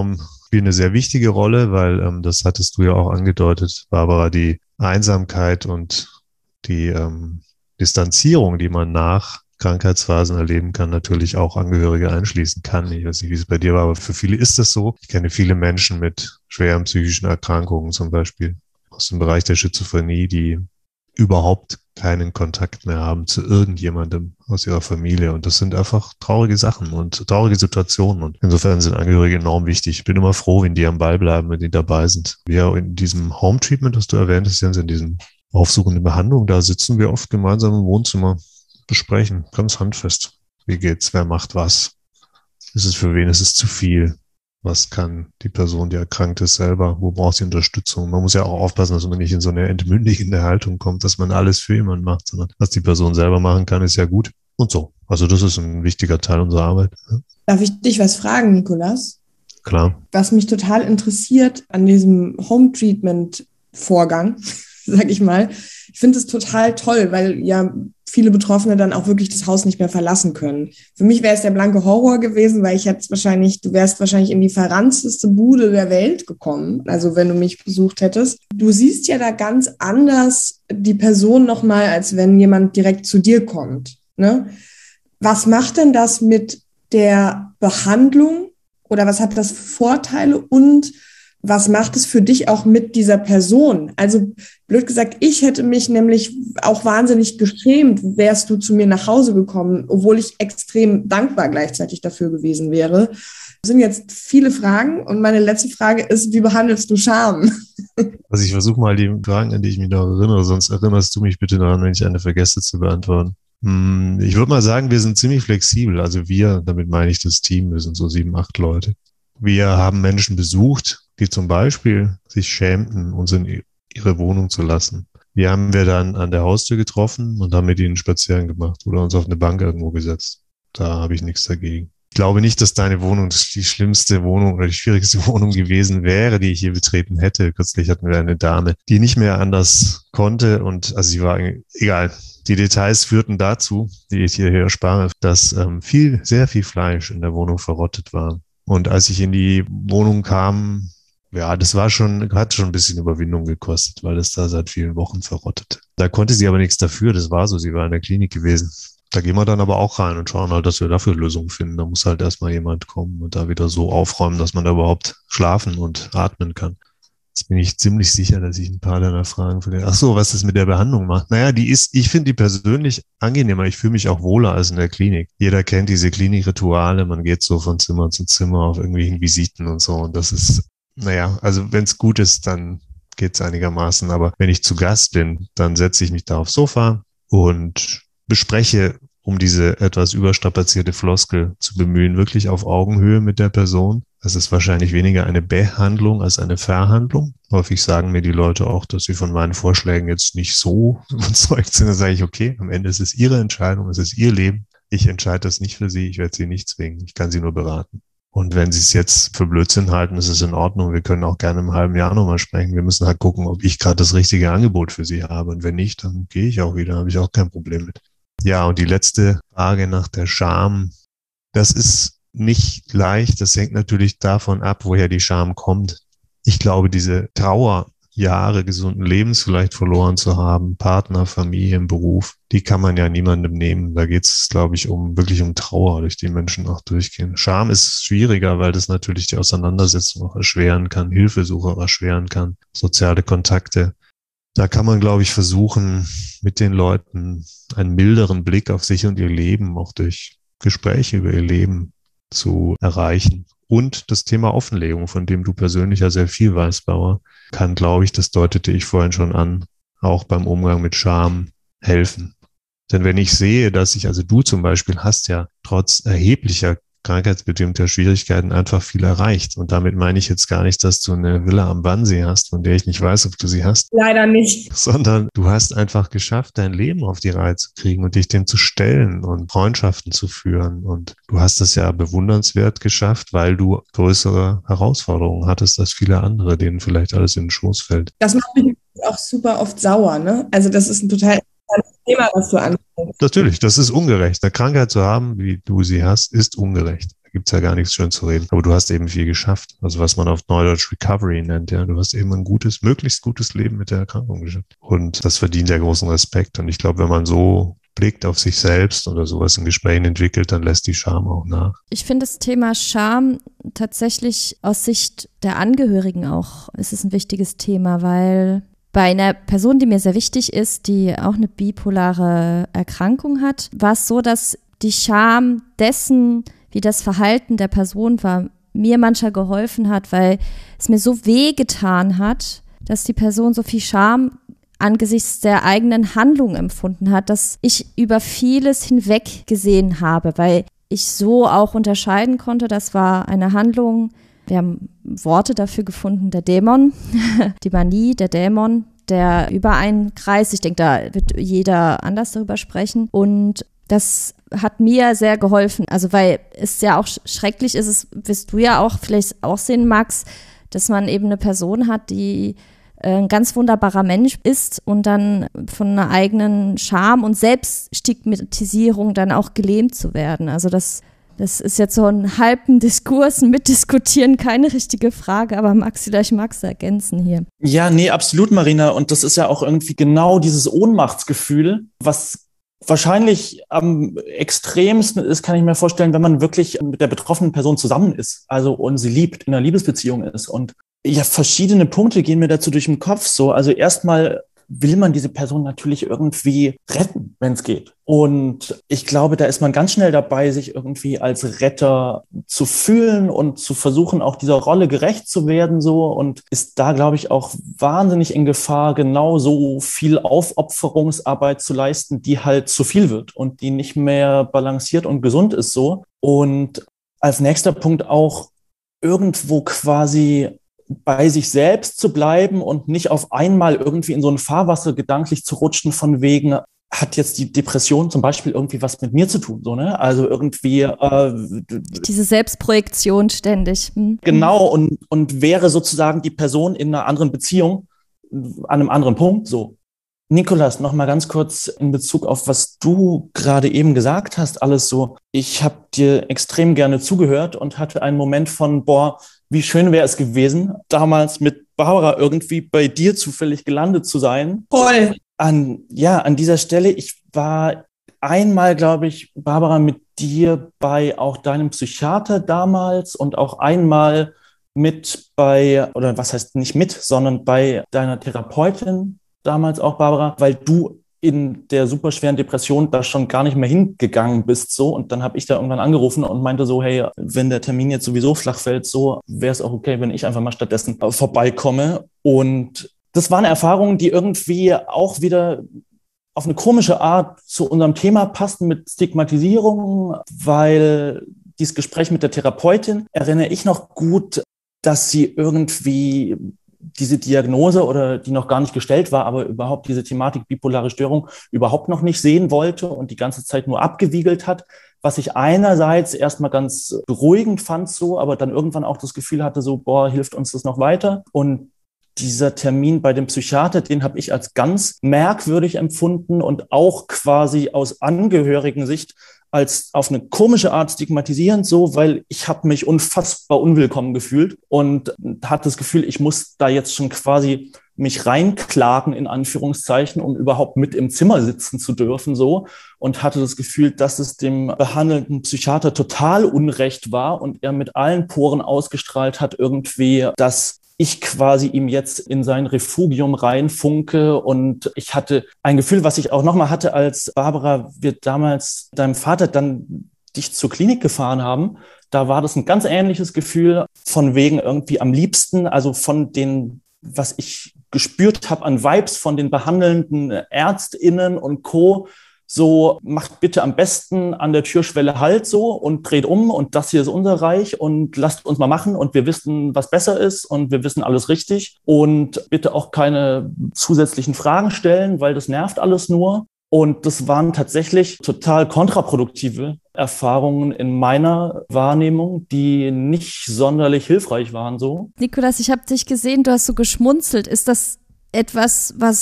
spielen eine sehr wichtige Rolle, weil das hattest du ja auch angedeutet, Barbara, die Einsamkeit und die Distanzierung, die man nach Krankheitsphasen erleben kann, natürlich auch Angehörige einschließen kann. Ich weiß nicht, wie es bei dir war, aber für viele ist das so. Ich kenne viele Menschen mit schweren psychischen Erkrankungen, zum Beispiel aus dem Bereich der Schizophrenie, die überhaupt keinen Kontakt mehr haben zu irgendjemandem aus ihrer Familie. Und das sind einfach traurige Sachen und traurige Situationen. Und insofern sind Angehörige enorm wichtig. Ich bin immer froh, wenn die am Ball bleiben, wenn die dabei sind. Wir in diesem Home Treatment, das du erwähnt hast, Jens, in diesem aufsuchende Behandlung, da sitzen wir oft gemeinsam im Wohnzimmer, besprechen, ganz handfest. Wie geht's? Wer macht was? Ist es für wen? Ist es zu viel? Was kann die Person, die erkrankt ist, selber? Wo braucht sie Unterstützung? Man muss ja auch aufpassen, dass man nicht in so eine entmündigende Haltung kommt, dass man alles für jemanden macht, sondern was die Person selber machen kann, ist ja gut. Und so. Also das ist ein wichtiger Teil unserer Arbeit. Ja. Darf ich dich was fragen, Nikolas? Klar. Was mich total interessiert an diesem Home-Treatment-Vorgang, sag ich mal, ich finde es total toll, weil ja viele Betroffene dann auch wirklich das Haus nicht mehr verlassen können. Für mich wäre es der blanke Horror gewesen, weil du wärst wahrscheinlich in die verrannteste Bude der Welt gekommen, also wenn du mich besucht hättest. Du siehst ja da ganz anders die Person nochmal, als wenn jemand direkt zu dir kommt, ne? Was macht denn das mit der Behandlung oder was hat das für Vorteile und was macht es für dich auch mit dieser Person? Also blöd gesagt, ich hätte mich nämlich auch wahnsinnig geschämt, wärst du zu mir nach Hause gekommen, obwohl ich extrem dankbar gleichzeitig dafür gewesen wäre. Das sind jetzt viele Fragen und meine letzte Frage ist, wie behandelst du Scham? Also ich versuche mal die Fragen, an die ich mich noch erinnere, sonst erinnerst du mich bitte daran, wenn ich eine vergesse zu beantworten. Ich würde mal sagen, wir sind ziemlich flexibel. Also wir, damit meine ich das Team, wir sind so 7, 8 Leute. Wir haben Menschen besucht, die zum Beispiel sich schämten, uns in ihre Wohnung zu lassen. Die haben wir dann an der Haustür getroffen und haben mit ihnen spazieren gemacht oder uns auf eine Bank irgendwo gesetzt. Da habe ich nichts dagegen. Ich glaube nicht, dass deine Wohnung die schlimmste Wohnung oder die schwierigste Wohnung gewesen wäre, die ich je betreten hätte. Kürzlich hatten wir eine Dame, die nicht mehr anders konnte und also sie war egal. Die Details führten dazu, die ich hier erspare, dass sehr viel Fleisch in der Wohnung verrottet war. Und als ich in die Wohnung kam, ja, hat schon ein bisschen Überwindung gekostet, weil es da seit vielen Wochen verrottete. Da konnte sie aber nichts dafür, das war so, sie war in der Klinik gewesen. Da gehen wir dann aber auch rein und schauen halt, dass wir dafür Lösungen finden. Da muss halt erstmal jemand kommen und da wieder so aufräumen, dass man da überhaupt schlafen und atmen kann. Jetzt bin ich ziemlich sicher, dass ich ein paar deiner Fragen vergesse. Ach so, was das mit der Behandlung macht. Naja, ich finde die persönlich angenehmer. Ich fühle mich auch wohler als in der Klinik. Jeder kennt diese Klinikrituale. Man geht so von Zimmer zu Zimmer auf irgendwelchen Visiten und so. Und das ist, naja, also wenn es gut ist, dann geht's einigermaßen. Aber wenn ich zu Gast bin, dann setze ich mich da aufs Sofa und bespreche, um diese etwas überstrapazierte Floskel zu bemühen, wirklich auf Augenhöhe mit der Person. Das ist wahrscheinlich weniger eine Behandlung als eine Verhandlung. Häufig sagen mir die Leute auch, dass sie von meinen Vorschlägen jetzt nicht so überzeugt sind. Dann sage ich, okay, am Ende ist es ihre Entscheidung, es ist ihr Leben. Ich entscheide das nicht für sie, ich werde sie nicht zwingen, ich kann sie nur beraten. Und wenn sie es jetzt für Blödsinn halten, ist es in Ordnung. Wir können auch gerne im halben Jahr nochmal sprechen. Wir müssen halt gucken, ob ich gerade das richtige Angebot für sie habe. Und wenn nicht, dann gehe ich auch wieder, habe ich auch kein Problem mit. Ja, und die letzte Frage nach der Scham, das ist nicht leicht. Das hängt natürlich davon ab, woher die Scham kommt. Ich glaube, diese Trauer, Jahre gesunden Lebens vielleicht verloren zu haben, Partner, Familie, Beruf, die kann man ja niemandem nehmen. Da geht es, glaube ich, wirklich um Trauer, durch die Menschen auch durchgehen. Scham ist schwieriger, weil das natürlich die Auseinandersetzung auch erschweren kann, Hilfesuche auch erschweren kann, soziale Kontakte. Da kann man, glaube ich, versuchen, mit den Leuten einen milderen Blick auf sich und ihr Leben, auch durch Gespräche über ihr Leben zu erreichen. Und das Thema Offenlegung, von dem du persönlich ja sehr viel weißt, Bauer, kann, glaube ich, das deutete ich vorhin schon an, auch beim Umgang mit Scham helfen. Denn wenn ich sehe, also du zum Beispiel hast ja trotz erheblicher krankheitsbedingter Schwierigkeiten einfach viel erreicht. Und damit meine ich jetzt gar nicht, dass du eine Villa am Wannsee hast, von der ich nicht weiß, ob du sie hast. Leider nicht. Sondern du hast einfach geschafft, dein Leben auf die Reihe zu kriegen und dich dem zu stellen und Freundschaften zu führen. Und du hast das ja bewundernswert geschafft, weil du größere Herausforderungen hattest als viele andere, denen vielleicht alles in den Schoß fällt. Das macht mich auch super oft sauer, ne? Also das ist ein total Thema, was du ansprichst. Natürlich, das ist ungerecht. Eine Krankheit zu haben, wie du sie hast, ist ungerecht. Da gibt's ja gar nichts schön zu reden. Aber du hast eben viel geschafft. Also was man auf Neudeutsch Recovery nennt, ja. Du hast eben ein möglichst gutes Leben mit der Erkrankung geschafft. Und das verdient ja großen Respekt. Und ich glaube, wenn man so blickt auf sich selbst oder sowas in Gesprächen entwickelt, dann lässt die Scham auch nach. Ich finde das Thema Scham tatsächlich aus Sicht der Angehörigen auch, ist es ein wichtiges Thema, weil bei einer Person, die mir sehr wichtig ist, die auch eine bipolare Erkrankung hat, war es so, dass die Scham dessen, wie das Verhalten der Person war, mir manchmal geholfen hat, weil es mir so wehgetan hat, dass die Person so viel Scham angesichts der eigenen Handlung empfunden hat, dass ich über vieles hinweg gesehen habe, weil ich so auch unterscheiden konnte, das war eine Handlung, wir haben Worte dafür gefunden, der Dämon, die Manie, der Dämon, der über einen Kreis, ich denke, da wird jeder anders darüber sprechen und das hat mir sehr geholfen, also weil es ja auch schrecklich ist, es wirst du ja auch vielleicht auch sehen, Max, dass man eben eine Person hat, die ein ganz wunderbarer Mensch ist und dann von einer eigenen Scham und Selbststigmatisierung dann auch gelähmt zu werden. Also das ist jetzt so ein halben Diskurs, ein Mitdiskutieren, keine richtige Frage, aber Max, vielleicht magst du ergänzen hier. Ja, nee, absolut, Marina. Und das ist ja auch irgendwie genau dieses Ohnmachtsgefühl, was wahrscheinlich am extremsten ist, kann ich mir vorstellen, wenn man wirklich mit der betroffenen Person zusammen ist, also und sie liebt, in einer Liebesbeziehung ist. Und ja, verschiedene Punkte gehen mir dazu durch den Kopf. So, also erstmal will man diese Person natürlich irgendwie retten, wenn es geht. Und ich glaube, da ist man ganz schnell dabei, sich irgendwie als Retter zu fühlen und zu versuchen, auch dieser Rolle gerecht zu werden, so, und ist da, glaube ich, auch wahnsinnig in Gefahr, genau so viel Aufopferungsarbeit zu leisten, die halt zu viel wird und die nicht mehr balanciert und gesund ist, so. Und als nächster Punkt auch irgendwo quasi bei sich selbst zu bleiben und nicht auf einmal irgendwie in so ein Fahrwasser gedanklich zu rutschen von wegen, hat jetzt die Depression zum Beispiel irgendwie was mit mir zu tun, so, ne? Also irgendwie diese Selbstprojektion ständig. Genau, und wäre sozusagen die Person in einer anderen Beziehung an einem anderen Punkt, so. Nikolas, noch mal ganz kurz in Bezug auf, was du gerade eben gesagt hast, alles so. Ich habe dir extrem gerne zugehört und hatte einen Moment von, boah, wie schön wäre es gewesen, damals mit Barbara irgendwie bei dir zufällig gelandet zu sein. Voll. An dieser Stelle, ich war einmal, glaube ich, Barbara, mit dir bei auch deinem Psychiater damals und auch einmal mit bei, oder was heißt nicht mit, sondern bei deiner Therapeutin damals auch, Barbara, weil du in der superschweren Depression da schon gar nicht mehr hingegangen bist, so. Und dann habe ich da irgendwann angerufen und meinte so, hey, wenn der Termin jetzt sowieso flach fällt, so, wäre es auch okay, wenn ich einfach mal stattdessen vorbeikomme. Und das war eine Erfahrung, die irgendwie auch wieder auf eine komische Art zu unserem Thema passten mit Stigmatisierung, weil dieses Gespräch mit der Therapeutin erinnere ich noch gut, dass sie irgendwie diese Diagnose oder die noch gar nicht gestellt war, aber überhaupt diese Thematik bipolare Störung überhaupt noch nicht sehen wollte und die ganze Zeit nur abgewiegelt hat, was ich einerseits erstmal ganz beruhigend fand, so, aber dann irgendwann auch das Gefühl hatte, so, boah, hilft uns das noch weiter? Und dieser Termin bei dem Psychiater, den habe ich als ganz merkwürdig empfunden und auch quasi aus Angehörigen-Sicht als auf eine komische Art stigmatisierend, so, weil ich habe mich unfassbar unwillkommen gefühlt und hatte das Gefühl, ich muss da jetzt schon quasi mich reinklagen, in Anführungszeichen, um überhaupt mit im Zimmer sitzen zu dürfen, so, und hatte das Gefühl, dass es dem behandelnden Psychiater total unrecht war und er mit allen Poren ausgestrahlt hat irgendwie, dass ich quasi ihm jetzt in sein Refugium reinfunke. Und ich hatte ein Gefühl, was ich auch nochmal hatte, als Barbara, wir damals deinem Vater dann dich zur Klinik gefahren haben. Da war das ein ganz ähnliches Gefühl von wegen irgendwie am liebsten, also von den, was ich gespürt habe an Vibes von den behandelnden ÄrztInnen und Co., so, macht bitte am besten an der Türschwelle Halt so und dreht um und das hier ist unser Reich und lasst uns mal machen und wir wissen, was besser ist und wir wissen alles richtig und bitte auch keine zusätzlichen Fragen stellen, weil das nervt alles nur. Und das waren tatsächlich total kontraproduktive Erfahrungen in meiner Wahrnehmung, die nicht sonderlich hilfreich waren so. Nikolas, ich habe dich gesehen, du hast so geschmunzelt. Ist das etwas, was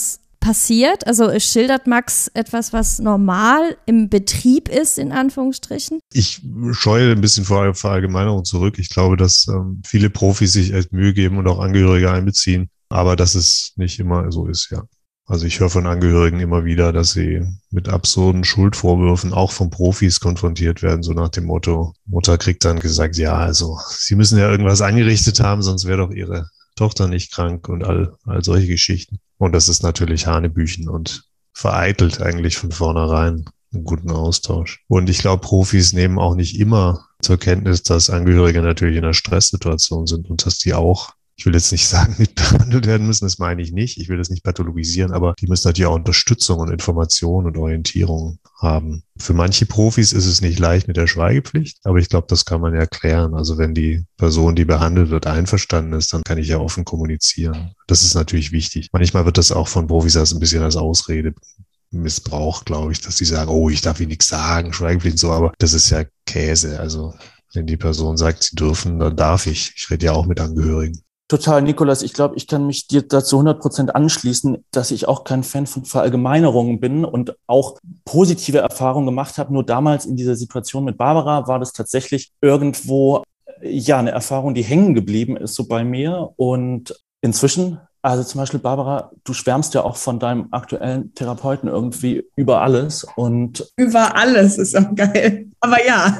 passiert? Also schildert Max etwas, was normal im Betrieb ist, in Anführungsstrichen? Ich scheue ein bisschen vor Verallgemeinerung zurück. Ich glaube, dass viele Profis sich echt Mühe geben und auch Angehörige einbeziehen, aber dass es nicht immer so ist, ja. Also ich höre von Angehörigen immer wieder, dass sie mit absurden Schuldvorwürfen auch von Profis konfrontiert werden, so nach dem Motto, Mutter kriegt dann gesagt, ja, also sie müssen ja irgendwas angerichtet haben, sonst wäre doch ihre Tochter nicht krank und all solche Geschichten. Und das ist natürlich Hanebüchen und vereitelt eigentlich von vornherein einen guten Austausch. Und ich glaube, Profis nehmen auch nicht immer zur Kenntnis, dass Angehörige natürlich in einer Stresssituation sind und dass die auch, ich will jetzt nicht sagen, nicht behandelt werden müssen, das meine ich nicht. Ich will das nicht pathologisieren, aber die müssen natürlich auch Unterstützung und Information und Orientierung haben. Für manche Profis ist es nicht leicht mit der Schweigepflicht, aber ich glaube, das kann man erklären. Also wenn die Person, die behandelt wird, einverstanden ist, dann kann ich ja offen kommunizieren. Das ist natürlich wichtig. Manchmal wird das auch von Profis ein bisschen als Ausrede missbraucht, glaube ich, dass die sagen, oh, ich darf Ihnen nichts sagen, Schweigepflicht und so, aber das ist ja Käse. Also wenn die Person sagt, sie dürfen, dann darf ich. Ich rede ja auch mit Angehörigen. Total, Nikolas. Ich glaube, ich kann mich dir dazu 100% anschließen, dass ich auch kein Fan von Verallgemeinerungen bin und auch positive Erfahrungen gemacht habe. Nur damals in dieser Situation mit Barbara war das tatsächlich irgendwo, ja, eine Erfahrung, die hängen geblieben ist so bei mir. Und inzwischen, also zum Beispiel Barbara, du schwärmst ja auch von deinem aktuellen Therapeuten irgendwie über alles und Über alles ist auch geil. Aber ja.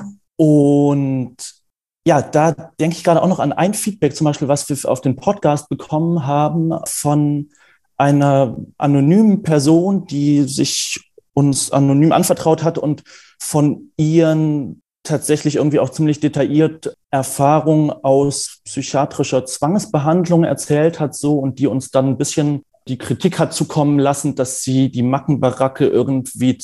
Und ja, da denke ich gerade auch noch an ein Feedback, zum Beispiel, was wir auf den Podcast bekommen haben von einer anonymen Person, die sich uns anonym anvertraut hat und von ihren tatsächlich irgendwie auch ziemlich detailliert Erfahrungen aus psychiatrischer Zwangsbehandlung erzählt hat, so, und die uns dann ein bisschen die Kritik hat zukommen lassen, dass sie die Mackenbaracke irgendwie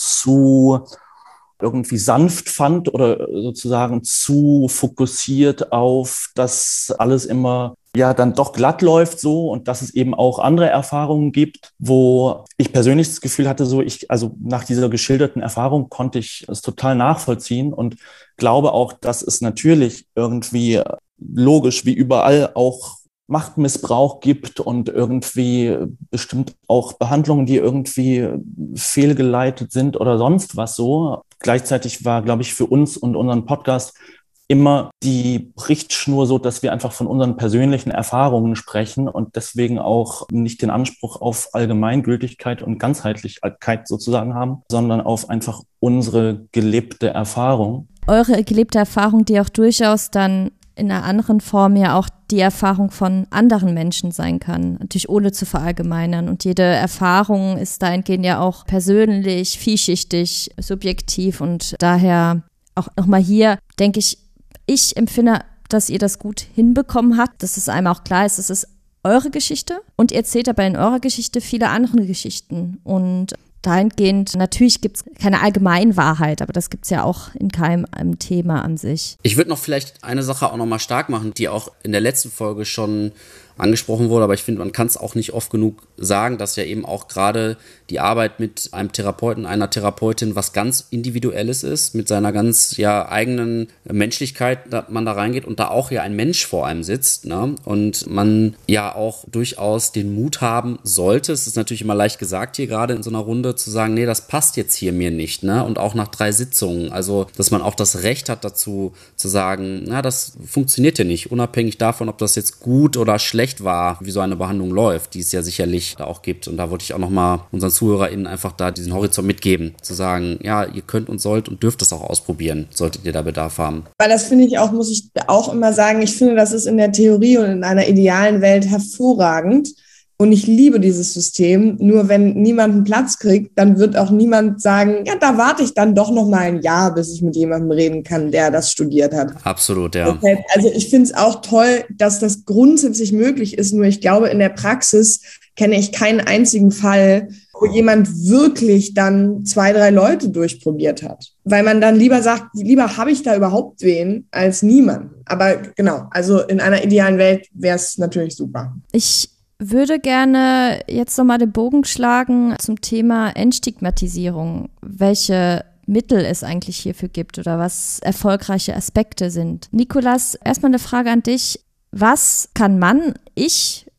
sanft fand oder sozusagen zu fokussiert auf, dass alles immer ja dann doch glatt läuft so und dass es eben auch andere Erfahrungen gibt, wo ich persönlich das Gefühl hatte, also nach dieser geschilderten Erfahrung konnte ich es total nachvollziehen und glaube auch, dass es natürlich irgendwie logisch wie überall auch Machtmissbrauch gibt und irgendwie bestimmt auch Behandlungen, die irgendwie fehlgeleitet sind oder sonst was so. Gleichzeitig war, glaube ich, für uns und unseren Podcast immer die Richtschnur so, dass wir einfach von unseren persönlichen Erfahrungen sprechen und deswegen auch nicht den Anspruch auf Allgemeingültigkeit und Ganzheitlichkeit sozusagen haben, sondern auf einfach unsere gelebte Erfahrung. Eure gelebte Erfahrung, die auch durchaus dann in einer anderen Form ja auch die Erfahrung von anderen Menschen sein kann, natürlich ohne zu verallgemeinern. Und jede Erfahrung ist dahingehend ja auch persönlich, vielschichtig, subjektiv und daher auch nochmal hier, denke ich empfinde, dass ihr das gut hinbekommen habt, dass es einem auch klar ist, es ist eure Geschichte und ihr erzählt aber in eurer Geschichte viele andere Geschichten und dahingehend, natürlich gibt es keine Allgemeinwahrheit, aber das gibt es ja auch in keinem Thema an sich. Ich würde noch vielleicht eine Sache auch nochmal stark machen, die auch in der letzten Folge schon angesprochen wurde, aber ich finde, man kann es auch nicht oft genug sagen, dass ja eben auch gerade die Arbeit mit einem Therapeuten, einer Therapeutin was ganz Individuelles ist, mit seiner ganz eigenen Menschlichkeit, dass man da reingeht und da auch ja ein Mensch vor einem sitzt, ne? Und man ja auch durchaus den Mut haben sollte, es ist natürlich immer leicht gesagt hier gerade in so einer Runde, zu sagen, nee, das passt jetzt hier mir nicht, ne? Und auch nach 3 Sitzungen, also dass man auch das Recht hat dazu zu sagen, na, das funktioniert ja nicht, unabhängig davon, ob das jetzt gut oder schlecht war, wie so eine Behandlung läuft, die es ja sicherlich da auch gibt. Und da wollte ich auch nochmal unseren ZuhörerInnen einfach da diesen Horizont mitgeben, zu sagen, ja, ihr könnt und sollt und dürft es auch ausprobieren, solltet ihr da Bedarf haben. Weil das finde ich auch, muss ich auch immer sagen, ich finde, das ist in der Theorie und in einer idealen Welt hervorragend. Und ich liebe dieses System. Nur wenn niemand einen Platz kriegt, dann wird auch niemand sagen, ja, da warte ich dann doch noch mal ein Jahr, bis ich mit jemandem reden kann, der das studiert hat. Absolut, ja. Also ich finde es auch toll, dass das grundsätzlich möglich ist. Nur ich glaube, in der Praxis kenne ich keinen einzigen Fall, wo jemand wirklich dann 2, 3 Leute durchprobiert hat. Weil man dann lieber sagt, lieber habe ich da überhaupt wen als niemand. Aber genau, also in einer idealen Welt wäre es natürlich super. Ich würde gerne jetzt nochmal den Bogen schlagen zum Thema Entstigmatisierung. Welche Mittel es eigentlich hierfür gibt oder was erfolgreiche Aspekte sind. Nikolas, erstmal eine Frage an dich. Was kann ich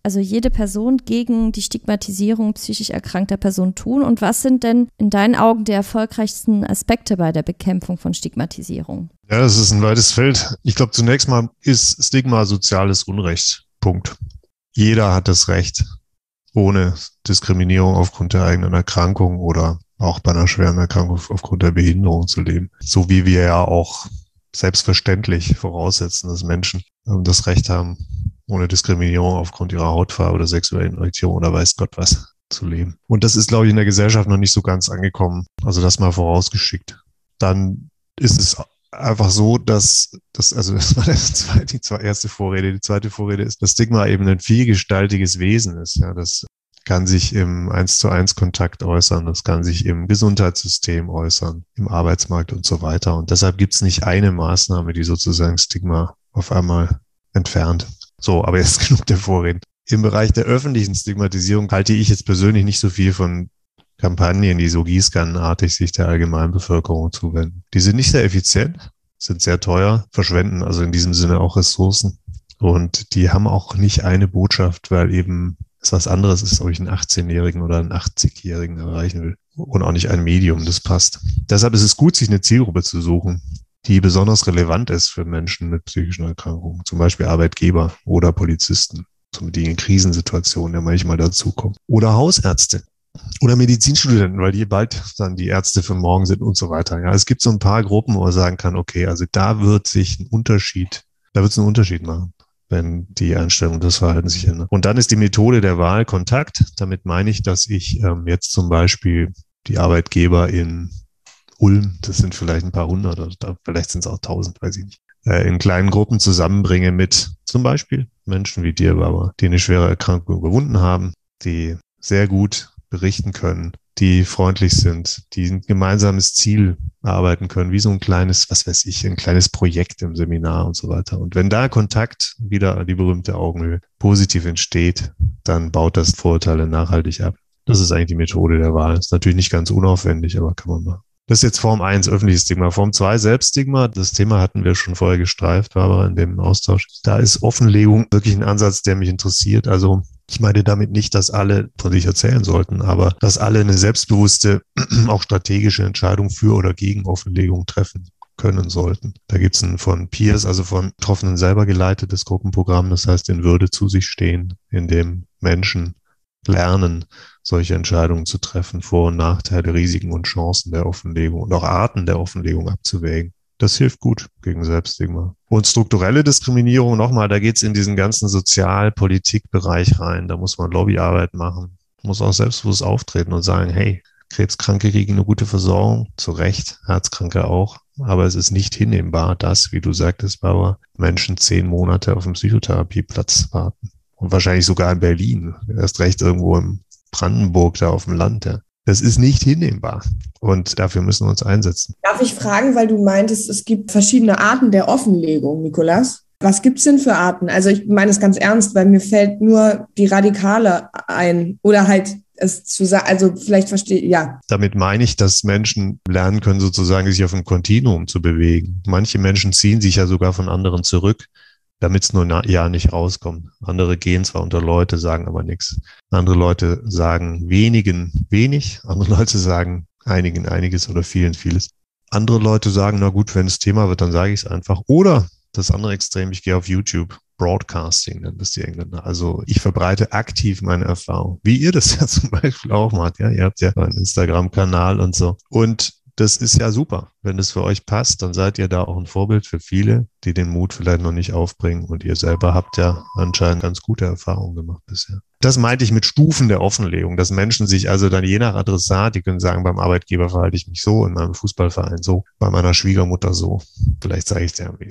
also jede Person gegen die Stigmatisierung psychisch erkrankter Personen tun? Und was sind denn in deinen Augen die erfolgreichsten Aspekte bei der Bekämpfung von Stigmatisierung? Ja, das ist ein weites Feld. Ich glaube, zunächst mal ist Stigma soziales Unrecht. Punkt. Jeder hat das Recht, ohne Diskriminierung aufgrund der eigenen Erkrankung oder auch bei einer schweren Erkrankung aufgrund der Behinderung zu leben. So wie wir ja auch selbstverständlich voraussetzen, dass Menschen das Recht haben, ohne Diskriminierung aufgrund ihrer Hautfarbe oder sexuellen Orientierung oder weiß Gott was zu leben. Und das ist, glaube ich, in der Gesellschaft noch nicht so ganz angekommen. Also das mal vorausgeschickt. Dann ist es einfach so, dass das war die erste Vorrede. Die zweite Vorrede ist, dass Stigma eben ein vielgestaltiges Wesen ist. Ja, das kann sich im 1:1 Kontakt äußern, das kann sich im Gesundheitssystem äußern, im Arbeitsmarkt und so weiter. Und deshalb gibt es nicht eine Maßnahme, die sozusagen Stigma auf einmal entfernt. So, aber jetzt genug der Vorreden. Im Bereich der öffentlichen Stigmatisierung halte ich jetzt persönlich nicht so viel von Kampagnen, die so gießkannenartig sich der Allgemeinbevölkerung zuwenden. Die sind nicht sehr effizient, sind sehr teuer, verschwenden also in diesem Sinne auch Ressourcen. Und die haben auch nicht eine Botschaft, weil eben es was anderes ist, ob ich einen 18-Jährigen oder einen 80-Jährigen erreichen will. Und auch nicht ein Medium, das passt. Deshalb ist es gut, sich eine Zielgruppe zu suchen, die besonders relevant ist für Menschen mit psychischen Erkrankungen. Zum Beispiel Arbeitgeber oder Polizisten, die in Krisensituationen ja manchmal dazukommen. Oder Hausärzte. Oder Medizinstudenten, weil die bald dann die Ärzte von morgen sind und so weiter. Ja, es gibt so ein paar Gruppen, wo man sagen kann, okay, also da wird es einen Unterschied machen, wenn die Einstellung und das Verhalten sich ändern. Und dann ist die Methode der Wahl Kontakt. Damit meine ich, dass ich jetzt zum Beispiel die Arbeitgeber in Ulm, das sind vielleicht ein paar hundert oder vielleicht sind es auch 1000, weiß ich nicht, in kleinen Gruppen zusammenbringe mit zum Beispiel Menschen wie dir, Barbara, die eine schwere Erkrankung überwunden haben, die sehr gut berichten können, die freundlich sind, die ein gemeinsames Ziel erarbeiten können, wie so ein kleines, ein kleines Projekt im Seminar und so weiter. Und wenn da Kontakt, wieder die berühmte Augenhöhe, positiv entsteht, dann baut das Vorurteile nachhaltig ab. Das ist eigentlich die Methode der Wahl. Ist natürlich nicht ganz unaufwendig, aber kann man machen. Das ist jetzt Form 1, öffentliches Stigma. Form 2, Selbststigma. Das Thema hatten wir schon vorher gestreift, Barbara, in dem Austausch. Da ist Offenlegung wirklich ein Ansatz, der mich interessiert. Also ich meine damit nicht, dass alle von sich erzählen sollten, aber dass alle eine selbstbewusste, auch strategische Entscheidung für oder gegen Offenlegung treffen können sollten. Da gibt es ein von Peers, also von Betroffenen selber geleitetes Gruppenprogramm, das heißt in Würde zu sich stehen, in dem Menschen lernen, solche Entscheidungen zu treffen, Vor- und Nachteile, Risiken und Chancen der Offenlegung und auch Arten der Offenlegung abzuwägen. Das hilft gut gegen Selbststigma. Und strukturelle Diskriminierung, nochmal, da geht's in diesen ganzen Sozial-Politik-Bereich rein. Da muss man Lobbyarbeit machen, muss auch selbstbewusst auftreten und sagen, hey, Krebskranke kriegen eine gute Versorgung, zu Recht, Herzkranke auch. Aber es ist nicht hinnehmbar, dass, wie du sagtest, Barbara, Menschen 10 Monate auf dem Psychotherapieplatz warten. Und wahrscheinlich sogar in Berlin, erst recht irgendwo in Brandenburg, da auf dem Land, ja. Das ist nicht hinnehmbar und dafür müssen wir uns einsetzen. Darf ich fragen, weil du meintest, es gibt verschiedene Arten der Offenlegung, Nicolas? Was gibt's denn für Arten? Also ich meine es ganz ernst, weil mir fällt nur die Radikale ein oder halt es zu sagen, also vielleicht verstehe, ja. Damit meine ich, dass Menschen lernen können, sozusagen sich auf einem Kontinuum zu bewegen. Manche Menschen ziehen sich ja sogar von anderen zurück, damit es nur ja nicht rauskommt. Andere gehen zwar unter Leute, sagen aber nichts. Andere Leute sagen wenigen wenig, andere Leute sagen einigen einiges oder vielen vieles. Andere Leute sagen, na gut, wenn es Thema wird, dann sage ich es einfach. Oder das andere Extrem, ich gehe auf YouTube, Broadcasting nennt das die Engländer. Also ich verbreite aktiv meine Erfahrung, wie ihr das ja zum Beispiel auch macht. Ja, ihr habt ja einen Instagram-Kanal und so. Und das ist ja super. Wenn es für euch passt, dann seid ihr da auch ein Vorbild für viele, die den Mut vielleicht noch nicht aufbringen. Und ihr selber habt ja anscheinend ganz gute Erfahrungen gemacht bisher. Das meinte ich mit Stufen der Offenlegung, dass Menschen sich also dann je nach Adressat, die können sagen, beim Arbeitgeber verhalte ich mich so, in meinem Fußballverein so, bei meiner Schwiegermutter so. Vielleicht sage ich es dir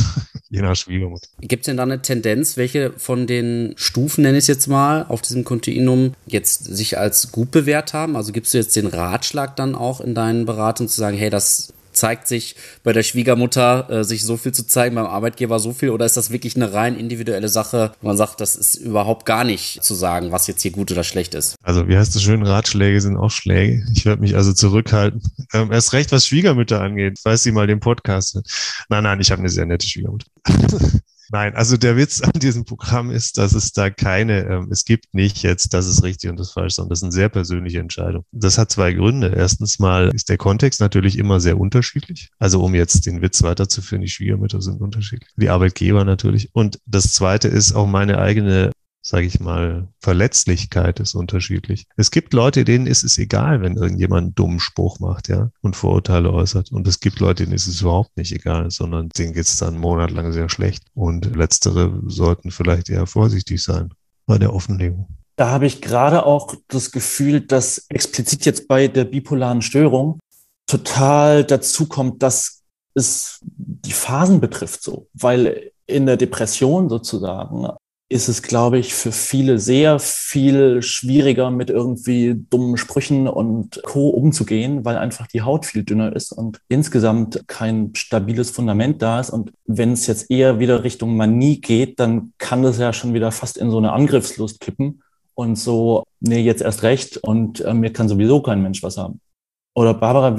je nach Schwiegermutter. Gibt es denn da eine Tendenz, welche von den Stufen, nenne ich es jetzt mal, auf diesem Kontinuum jetzt sich als gut bewährt haben? Also gibst du jetzt den Ratschlag dann auch in deinen Beratungen zu sagen, hey, das zeigt sich bei der Schwiegermutter, sich so viel zu zeigen, beim Arbeitgeber so viel, oder ist das wirklich eine rein individuelle Sache, wo man sagt, das ist überhaupt gar nicht zu sagen, was jetzt hier gut oder schlecht ist? Also wie heißt das schön, Ratschläge sind auch Schläge. Ich werde mich also zurückhalten. Erst recht, was Schwiegermütter angeht, falls sie mal den Podcast hört. Nein, ich habe eine sehr nette Schwiegermutter. Nein, also der Witz an diesem Programm ist, dass es da es gibt nicht jetzt, das ist richtig und das ist falsch, sondern das ist eine sehr persönliche Entscheidung. Das hat zwei Gründe. Erstens mal ist der Kontext natürlich immer sehr unterschiedlich. Also um jetzt den Witz weiterzuführen, die Schwiegermütter sind unterschiedlich, die Arbeitgeber natürlich. Und das Zweite ist auch meine eigene, sage ich mal, Verletzlichkeit ist unterschiedlich. Es gibt Leute, denen ist es egal, wenn irgendjemand einen dummen Spruch macht, ja, und Vorurteile äußert. Und es gibt Leute, denen ist es überhaupt nicht egal, sondern denen geht es dann einen Monat lang sehr schlecht. Und Letztere sollten vielleicht eher vorsichtig sein bei der Offenlegung. Da habe ich gerade auch das Gefühl, dass explizit jetzt bei der bipolaren Störung total dazu kommt, dass es die Phasen betrifft so. Weil in der Depression sozusagen ist es, glaube ich, für viele sehr viel schwieriger, mit irgendwie dummen Sprüchen und Co. umzugehen, weil einfach die Haut viel dünner ist und insgesamt kein stabiles Fundament da ist. Und wenn es jetzt eher wieder Richtung Manie geht, dann kann das ja schon wieder fast in so eine Angriffslust kippen und so, nee, jetzt erst recht und mir kann sowieso kein Mensch was haben. Oder Barbara,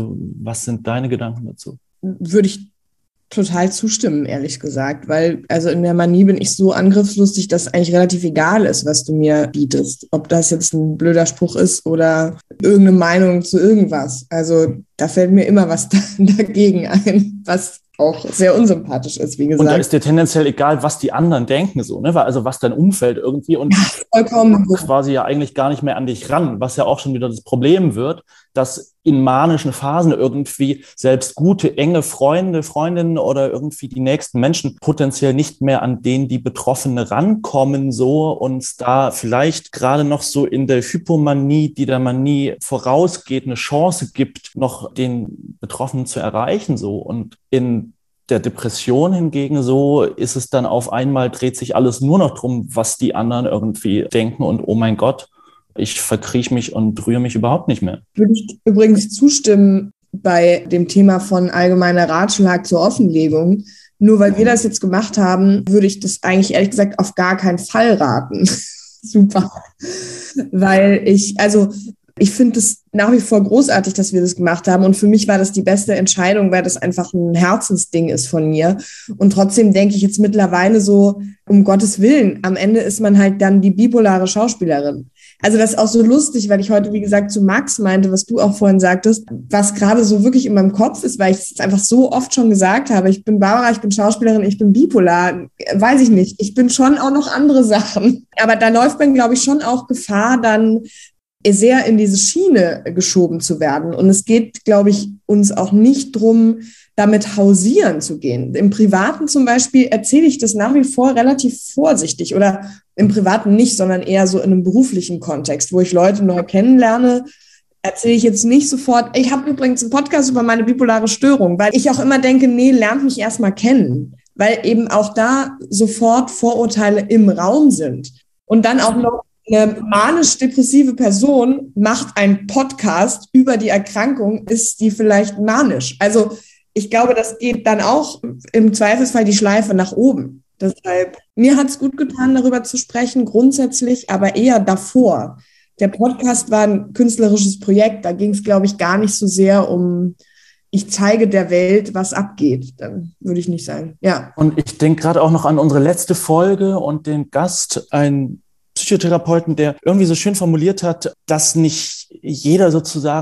was sind deine Gedanken dazu? Würde ich total zustimmen, ehrlich gesagt, weil also in der Manie bin ich so angriffslustig, dass eigentlich relativ egal ist, was du mir bietest. Ob das jetzt ein blöder Spruch ist oder irgendeine Meinung zu irgendwas. Also da fällt mir immer was dagegen ein, was auch sehr unsympathisch ist, wie gesagt. Und da ist dir tendenziell egal, was die anderen denken, so, ne? Also was dein Umfeld irgendwie und vollkommen quasi ja eigentlich gar nicht mehr an dich ran, was ja auch schon wieder das Problem wird, dass in manischen Phasen irgendwie selbst gute, enge Freunde, Freundinnen oder irgendwie die nächsten Menschen potenziell nicht mehr an denen die Betroffene rankommen so und da vielleicht gerade noch so in der Hypomanie, die der Manie vorausgeht, eine Chance gibt, noch den Betroffenen zu erreichen so. Und in der Depression hingegen so ist es dann auf einmal, dreht sich alles nur noch drum, was die anderen irgendwie denken und oh mein Gott, ich verkrieche mich und rühre mich überhaupt nicht mehr. Würde ich übrigens zustimmen bei dem Thema von allgemeiner Ratschlag zur Offenlegung. Nur weil wir das jetzt gemacht haben, würde ich das eigentlich ehrlich gesagt auf gar keinen Fall raten. Super. Weil ich finde es nach wie vor großartig, dass wir das gemacht haben. Und für mich war das die beste Entscheidung, weil das einfach ein Herzensding ist von mir. Und trotzdem denke ich jetzt mittlerweile so, um Gottes Willen, am Ende ist man halt dann die bipolare Schauspielerin. Also das ist auch so lustig, weil ich heute, wie gesagt, zu Max meinte, was du auch vorhin sagtest, was gerade so wirklich in meinem Kopf ist, weil ich es einfach so oft schon gesagt habe. Ich bin Barbara, ich bin Schauspielerin, ich bin bipolar. Weiß ich nicht. Ich bin schon auch noch andere Sachen. Aber da läuft man, glaube ich, schon auch Gefahr, dann sehr in diese Schiene geschoben zu werden. Und es geht, glaube ich, uns auch nicht drum, damit hausieren zu gehen. Im Privaten zum Beispiel erzähle ich das nach wie vor relativ vorsichtig oder im Privaten nicht, sondern eher so in einem beruflichen Kontext, wo ich Leute neu kennenlerne, erzähle ich jetzt nicht sofort, ich habe übrigens einen Podcast über meine bipolare Störung, weil ich auch immer denke, nee, lernt mich erstmal kennen, weil eben auch da sofort Vorurteile im Raum sind. Und dann auch noch eine manisch-depressive Person macht einen Podcast über die Erkrankung, ist die vielleicht manisch. Also ich glaube, das geht dann auch im Zweifelsfall die Schleife nach oben. Deshalb, mir hat es gut getan, darüber zu sprechen, grundsätzlich, aber eher davor. Der Podcast war ein künstlerisches Projekt, da ging es, glaube ich, gar nicht so sehr um, ich zeige der Welt, was abgeht. Dann würde ich nicht sagen, ja. Und ich denke gerade auch noch an unsere letzte Folge und den Gast, ein Psychotherapeuten, der irgendwie so schön formuliert hat, dass nicht jeder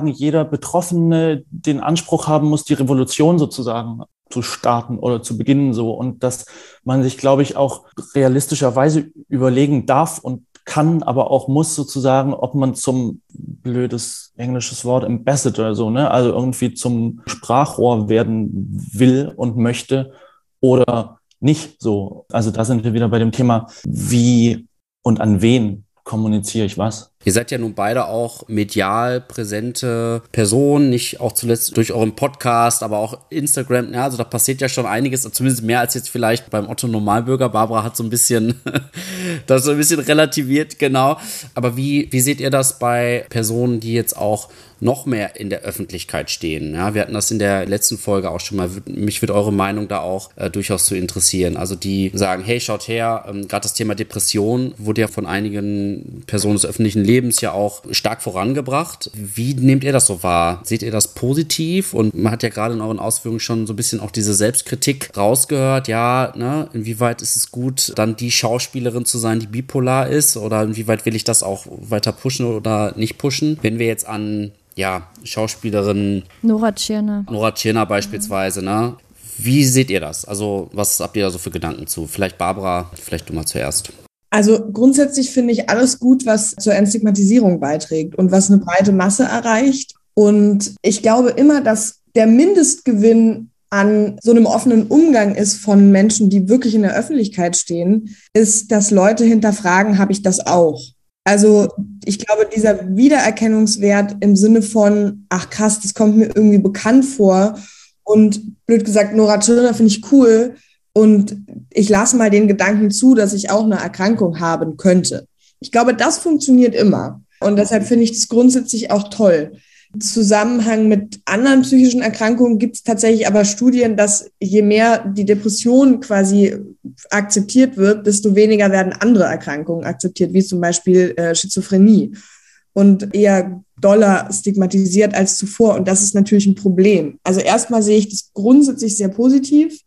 Betroffene den Anspruch haben muss, die Revolution sozusagen zu starten oder zu beginnen so und dass man sich, glaube ich, auch realistischerweise überlegen darf und kann, aber auch muss sozusagen, ob man zum blödes englisches Wort Ambassador so, ne, also irgendwie zum Sprachrohr werden will und möchte oder nicht so. Also da sind wir wieder bei dem Thema, wie und an wen kommuniziere ich was? Ihr seid ja nun beide auch medial präsente Personen, nicht auch zuletzt durch euren Podcast, aber auch Instagram. Ja, also da passiert ja schon einiges, zumindest mehr als jetzt vielleicht beim Otto Normalbürger. Barbara hat so ein bisschen das so ein bisschen relativiert, genau. Aber wie seht ihr das bei Personen, die jetzt auch noch mehr in der Öffentlichkeit stehen? Ja, wir hatten das in der letzten Folge auch schon mal. Mich würde eure Meinung da auch durchaus zu interessieren. Also die sagen, hey, schaut her, gerade das Thema Depression wurde ja von einigen Personen des öffentlichen Lebens Lebens ja auch stark vorangebracht. Wie nehmt ihr das so wahr? Seht ihr das positiv? Und man hat ja gerade in euren Ausführungen schon so ein bisschen auch diese Selbstkritik rausgehört. Ja, ne, inwieweit ist es gut, dann die Schauspielerin zu sein, die bipolar ist? Oder inwieweit will ich das auch weiter pushen oder nicht pushen? Wenn wir jetzt an Schauspielerin Nora Tschirner beispielsweise, ne? Wie seht ihr das? Also, was habt ihr da so für Gedanken zu? Vielleicht Barbara, vielleicht du mal zuerst. Also grundsätzlich finde ich alles gut, was zur Entstigmatisierung beiträgt und was eine breite Masse erreicht. Und ich glaube immer, dass der Mindestgewinn an so einem offenen Umgang ist von Menschen, die wirklich in der Öffentlichkeit stehen, ist, dass Leute hinterfragen, habe ich das auch? Also ich glaube, dieser Wiedererkennungswert im Sinne von, ach krass, das kommt mir irgendwie bekannt vor und blöd gesagt, Nora Tschirner finde ich cool und ich lasse mal den Gedanken zu, dass ich auch eine Erkrankung haben könnte. Ich glaube, das funktioniert immer und deshalb finde ich das grundsätzlich auch toll. Zusammenhang mit anderen psychischen Erkrankungen gibt es tatsächlich aber Studien, dass je mehr die Depression quasi akzeptiert wird, desto weniger werden andere Erkrankungen akzeptiert, wie zum Beispiel Schizophrenie und eher doller stigmatisiert als zuvor. Und das ist natürlich ein Problem. Also erstmal sehe ich das grundsätzlich sehr positiv.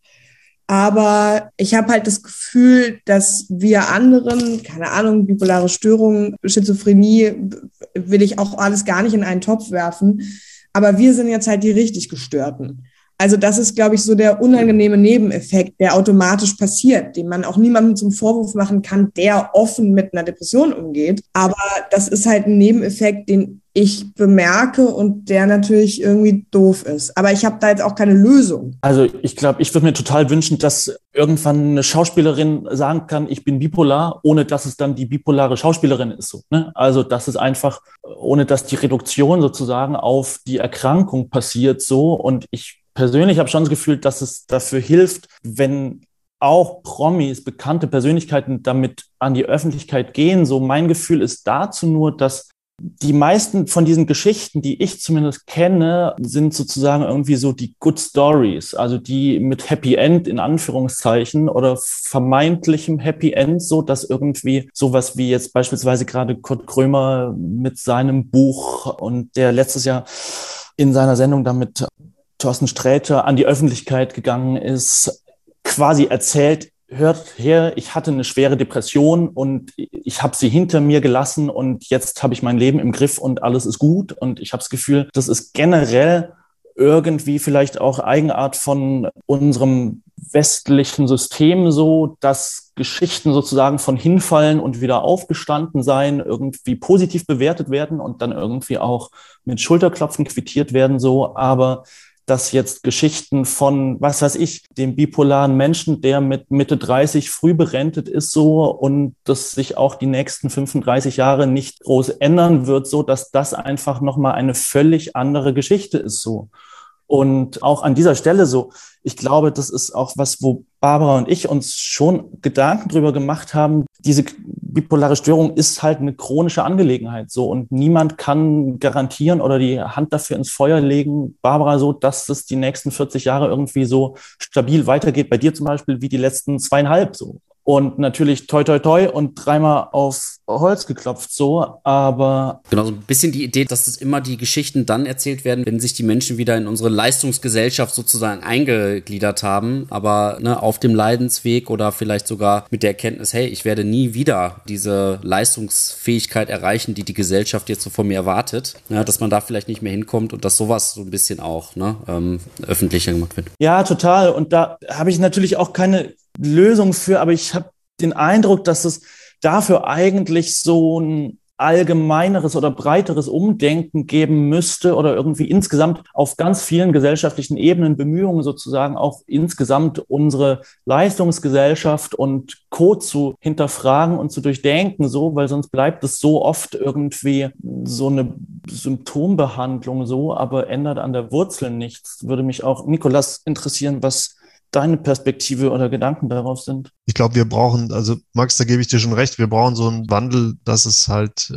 Aber ich habe halt das Gefühl, dass wir anderen, keine Ahnung, bipolare Störungen, Schizophrenie, will ich auch alles gar nicht in einen Topf werfen. Aber wir sind jetzt halt die richtig Gestörten. Also das ist, glaube ich, so der unangenehme Nebeneffekt, der automatisch passiert, den man auch niemandem zum Vorwurf machen kann, der offen mit einer Depression umgeht. Aber das ist halt ein Nebeneffekt, den ich bemerke und der natürlich irgendwie doof ist. Aber ich habe da jetzt auch keine Lösung. Also ich glaube, ich würde mir total wünschen, dass irgendwann eine Schauspielerin sagen kann, ich bin bipolar, ohne dass es dann die bipolare Schauspielerin ist. So, ne? Also das ist einfach, ohne dass die Reduktion sozusagen auf die Erkrankung passiert so. Und ich persönlich habe schon das Gefühl, dass es dafür hilft, wenn auch Promis, bekannte Persönlichkeiten damit an die Öffentlichkeit gehen. So mein Gefühl ist dazu nur, dass die meisten von diesen Geschichten, die ich zumindest kenne, sind sozusagen irgendwie so die Good Stories, also die mit Happy End in Anführungszeichen oder vermeintlichem Happy End, so dass irgendwie sowas wie jetzt beispielsweise gerade Kurt Krömer mit seinem Buch und der letztes Jahr in seiner Sendung damit Thorsten Sträter an die Öffentlichkeit gegangen ist, quasi erzählt, hört her, ich hatte eine schwere Depression und ich habe sie hinter mir gelassen und jetzt habe ich mein Leben im Griff und alles ist gut. Und ich habe das Gefühl, das ist generell irgendwie vielleicht auch Eigenart von unserem westlichen System so, dass Geschichten sozusagen von Hinfallen und wieder aufgestanden sein irgendwie positiv bewertet werden und dann irgendwie auch mit Schulterklopfen quittiert werden so, aber dass jetzt Geschichten von, was weiß ich, dem bipolaren Menschen, der mit Mitte 30 früh berentet ist so und das sich auch die nächsten 35 Jahre nicht groß ändern wird, so dass das einfach nochmal eine völlig andere Geschichte ist so. Und auch an dieser Stelle so, ich glaube, das ist auch was, wo Barbara und ich uns schon Gedanken drüber gemacht haben. Diese bipolare Störung ist halt eine chronische Angelegenheit so und niemand kann garantieren oder die Hand dafür ins Feuer legen, Barbara, so, dass es die nächsten 40 Jahre irgendwie so stabil weitergeht. Bei dir zum Beispiel wie die letzten 2,5 so. Und natürlich toi toi toi und dreimal auf Holz geklopft so, aber... Genau, so ein bisschen die Idee, dass es immer die Geschichten dann erzählt werden, wenn sich die Menschen wieder in unsere Leistungsgesellschaft sozusagen eingegliedert haben, aber ne, auf dem Leidensweg oder vielleicht sogar mit der Erkenntnis, hey, ich werde nie wieder diese Leistungsfähigkeit erreichen, die die Gesellschaft jetzt so von mir erwartet, ne, dass man da vielleicht nicht mehr hinkommt und dass sowas so ein bisschen auch öffentlicher gemacht wird. Ja, total. Und da habe ich natürlich auch keine Lösung für, aber ich habe den Eindruck, dass es dafür eigentlich so ein allgemeineres oder breiteres Umdenken geben müsste oder irgendwie insgesamt auf ganz vielen gesellschaftlichen Ebenen Bemühungen sozusagen auch insgesamt unsere Leistungsgesellschaft und Co. zu hinterfragen und zu durchdenken, so, weil sonst bleibt es so oft irgendwie so eine Symptombehandlung so, aber ändert an der Wurzel nichts. Würde mich auch, Nicolas, interessieren, was deine Perspektive oder Gedanken darauf sind? Ich glaube, wir brauchen, also Max, da gebe ich dir schon recht, wir brauchen so einen Wandel, dass es halt,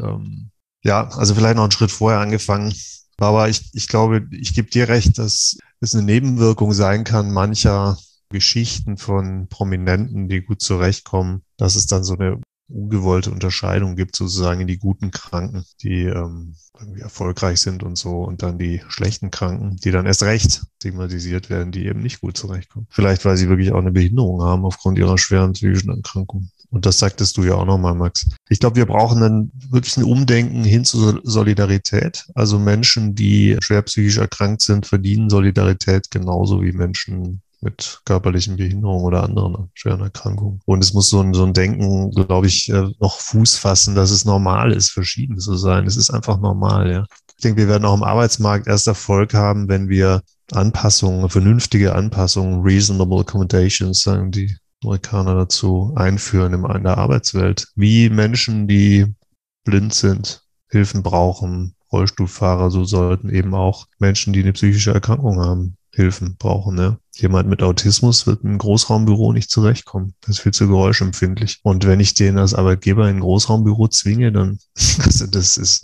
also vielleicht noch einen Schritt vorher angefangen. Aber ich glaube, ich gebe dir recht, dass es eine Nebenwirkung sein kann mancher Geschichten von Prominenten, die gut zurechtkommen, dass es dann so eine ungewollte Unterscheidung gibt, sozusagen in die guten Kranken, die irgendwie erfolgreich sind und so, und dann die schlechten Kranken, die dann erst recht stigmatisiert werden, die eben nicht gut zurechtkommen. Vielleicht, weil sie wirklich auch eine Behinderung haben aufgrund ihrer schweren psychischen Erkrankung. Und das sagtest du ja auch nochmal, Max. Ich glaube, wir brauchen dann wirklich ein Umdenken hin zu Solidarität. Also Menschen, die schwer psychisch erkrankt sind, verdienen Solidarität genauso wie Menschen mit körperlichen Behinderungen oder anderen schweren Erkrankungen. Und es muss so ein Denken, glaube ich, noch Fuß fassen, dass es normal ist, verschieden zu sein. Es ist einfach normal, ja. Ich denke, wir werden auch im Arbeitsmarkt erst Erfolg haben, wenn wir Anpassungen, vernünftige Anpassungen, reasonable accommodations, sagen die Amerikaner dazu, einführen in der Arbeitswelt. Wie Menschen, die blind sind, Hilfen brauchen, Rollstuhlfahrer, so sollten eben auch Menschen, die eine psychische Erkrankung haben, Hilfen brauchen. Ne? Jemand mit Autismus wird in einem Großraumbüro nicht zurechtkommen. Das ist viel zu geräuschempfindlich. Und wenn ich den als Arbeitgeber in ein Großraumbüro zwinge, dann, also das ist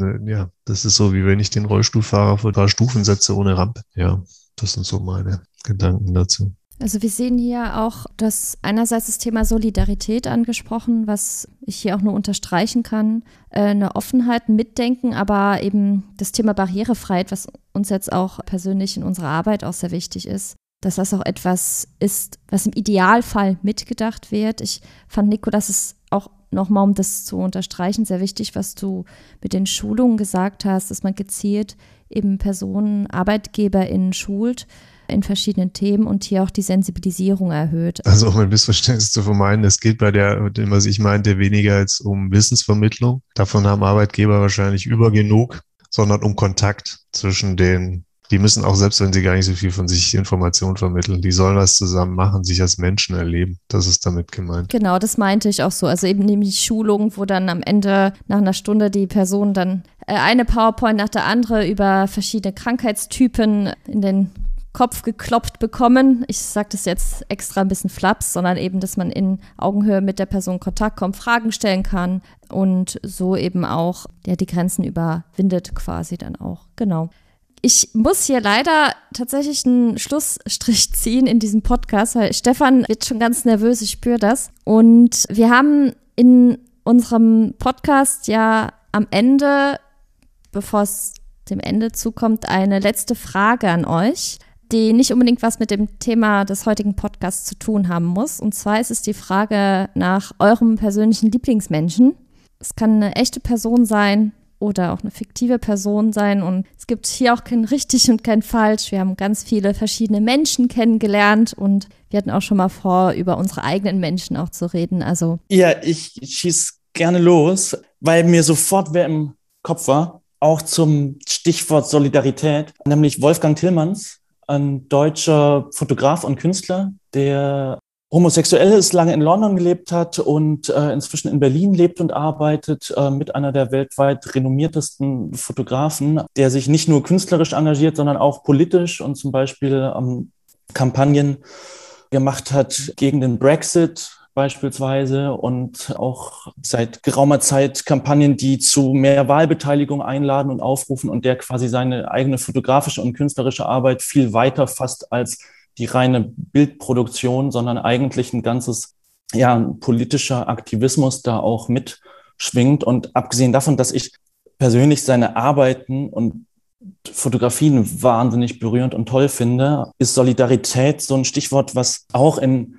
so, wie wenn ich den Rollstuhlfahrer vor 3 Stufen setze ohne Rampe. Ja, das sind so meine Gedanken dazu. Also wir sehen hier auch, dass einerseits das Thema Solidarität angesprochen, was ich hier auch nur unterstreichen kann, eine Offenheit, ein Mitdenken, aber eben das Thema Barrierefreiheit, was uns jetzt auch persönlich in unserer Arbeit auch sehr wichtig ist, dass das auch etwas ist, was im Idealfall mitgedacht wird. Ich fand, Nico, das ist auch nochmal, um das zu unterstreichen, sehr wichtig, was du mit den Schulungen gesagt hast, dass man gezielt eben Personen, ArbeitgeberInnen schult, in verschiedenen Themen und hier auch die Sensibilisierung erhöht. Also um ein Missverständnis zu vermeiden, es geht bei dem, was ich meinte, weniger jetzt um Wissensvermittlung. Davon haben Arbeitgeber wahrscheinlich genug, sondern um Kontakt zwischen denen. Die müssen auch, selbst wenn sie gar nicht so viel von sich Informationen vermitteln, die sollen was zusammen machen, sich als Menschen erleben. Das ist damit gemeint. Genau, das meinte ich auch so. Also eben nämlich Schulung, wo dann am Ende nach einer Stunde die Person dann eine PowerPoint nach der andere über verschiedene Krankheitstypen in den Kopf geklopft bekommen. Ich sage das jetzt extra ein bisschen flaps, sondern eben, dass man in Augenhöhe mit der Person in Kontakt kommt, Fragen stellen kann und so eben auch die Grenzen überwindet quasi dann auch. Genau. Ich muss hier leider tatsächlich einen Schlussstrich ziehen in diesem Podcast, weil Stefan wird schon ganz nervös, ich spüre das. Und wir haben in unserem Podcast ja am Ende, bevor es dem Ende zukommt, eine letzte Frage an euch, die nicht unbedingt was mit dem Thema des heutigen Podcasts zu tun haben muss. Und zwar ist es die Frage nach eurem persönlichen Lieblingsmenschen. Es kann eine echte Person sein oder auch eine fiktive Person sein. Und es gibt hier auch kein richtig und kein falsch. Wir haben ganz viele verschiedene Menschen kennengelernt und wir hatten auch schon mal vor, über unsere eigenen Menschen auch zu reden. Also ja, ich schieß gerne los, weil mir sofort wer im Kopf war, auch zum Stichwort Solidarität, nämlich Wolfgang Tillmans, ein deutscher Fotograf und Künstler, der homosexuell ist, lange in London gelebt hat und inzwischen in Berlin lebt und arbeitet, mit einer der weltweit renommiertesten Fotografen, der sich nicht nur künstlerisch engagiert, sondern auch politisch und zum Beispiel Kampagnen gemacht hat gegen den Brexit beispielsweise und auch seit geraumer Zeit Kampagnen, die zu mehr Wahlbeteiligung einladen und aufrufen und der quasi seine eigene fotografische und künstlerische Arbeit viel weiter fasst als die reine Bildproduktion, sondern eigentlich ein ganzes, ja, ein politischer Aktivismus da auch mitschwingt. Und abgesehen davon, dass ich persönlich seine Arbeiten und Fotografien wahnsinnig berührend und toll finde, ist Solidarität so ein Stichwort, was auch in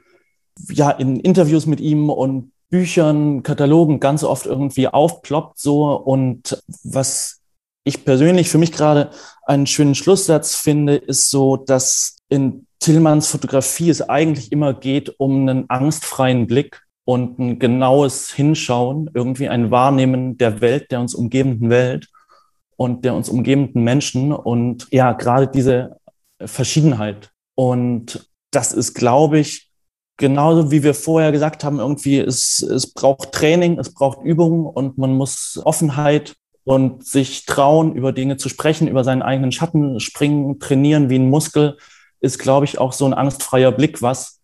Interviews mit ihm und Büchern, Katalogen ganz oft irgendwie aufploppt so. Und was ich persönlich für mich gerade einen schönen Schlusssatz finde, ist so, dass in Tillmans Fotografie es eigentlich immer geht um einen angstfreien Blick und ein genaues Hinschauen, irgendwie ein Wahrnehmen der Welt, der uns umgebenden Welt und der uns umgebenden Menschen und ja, gerade diese Verschiedenheit. Und das ist, glaube ich, genauso wie wir vorher gesagt haben, irgendwie es braucht Training, es braucht Übung und man muss Offenheit und sich trauen, über Dinge zu sprechen, über seinen eigenen Schatten springen, trainieren wie ein Muskel, ist, glaube ich, auch so ein angstfreier Blick, was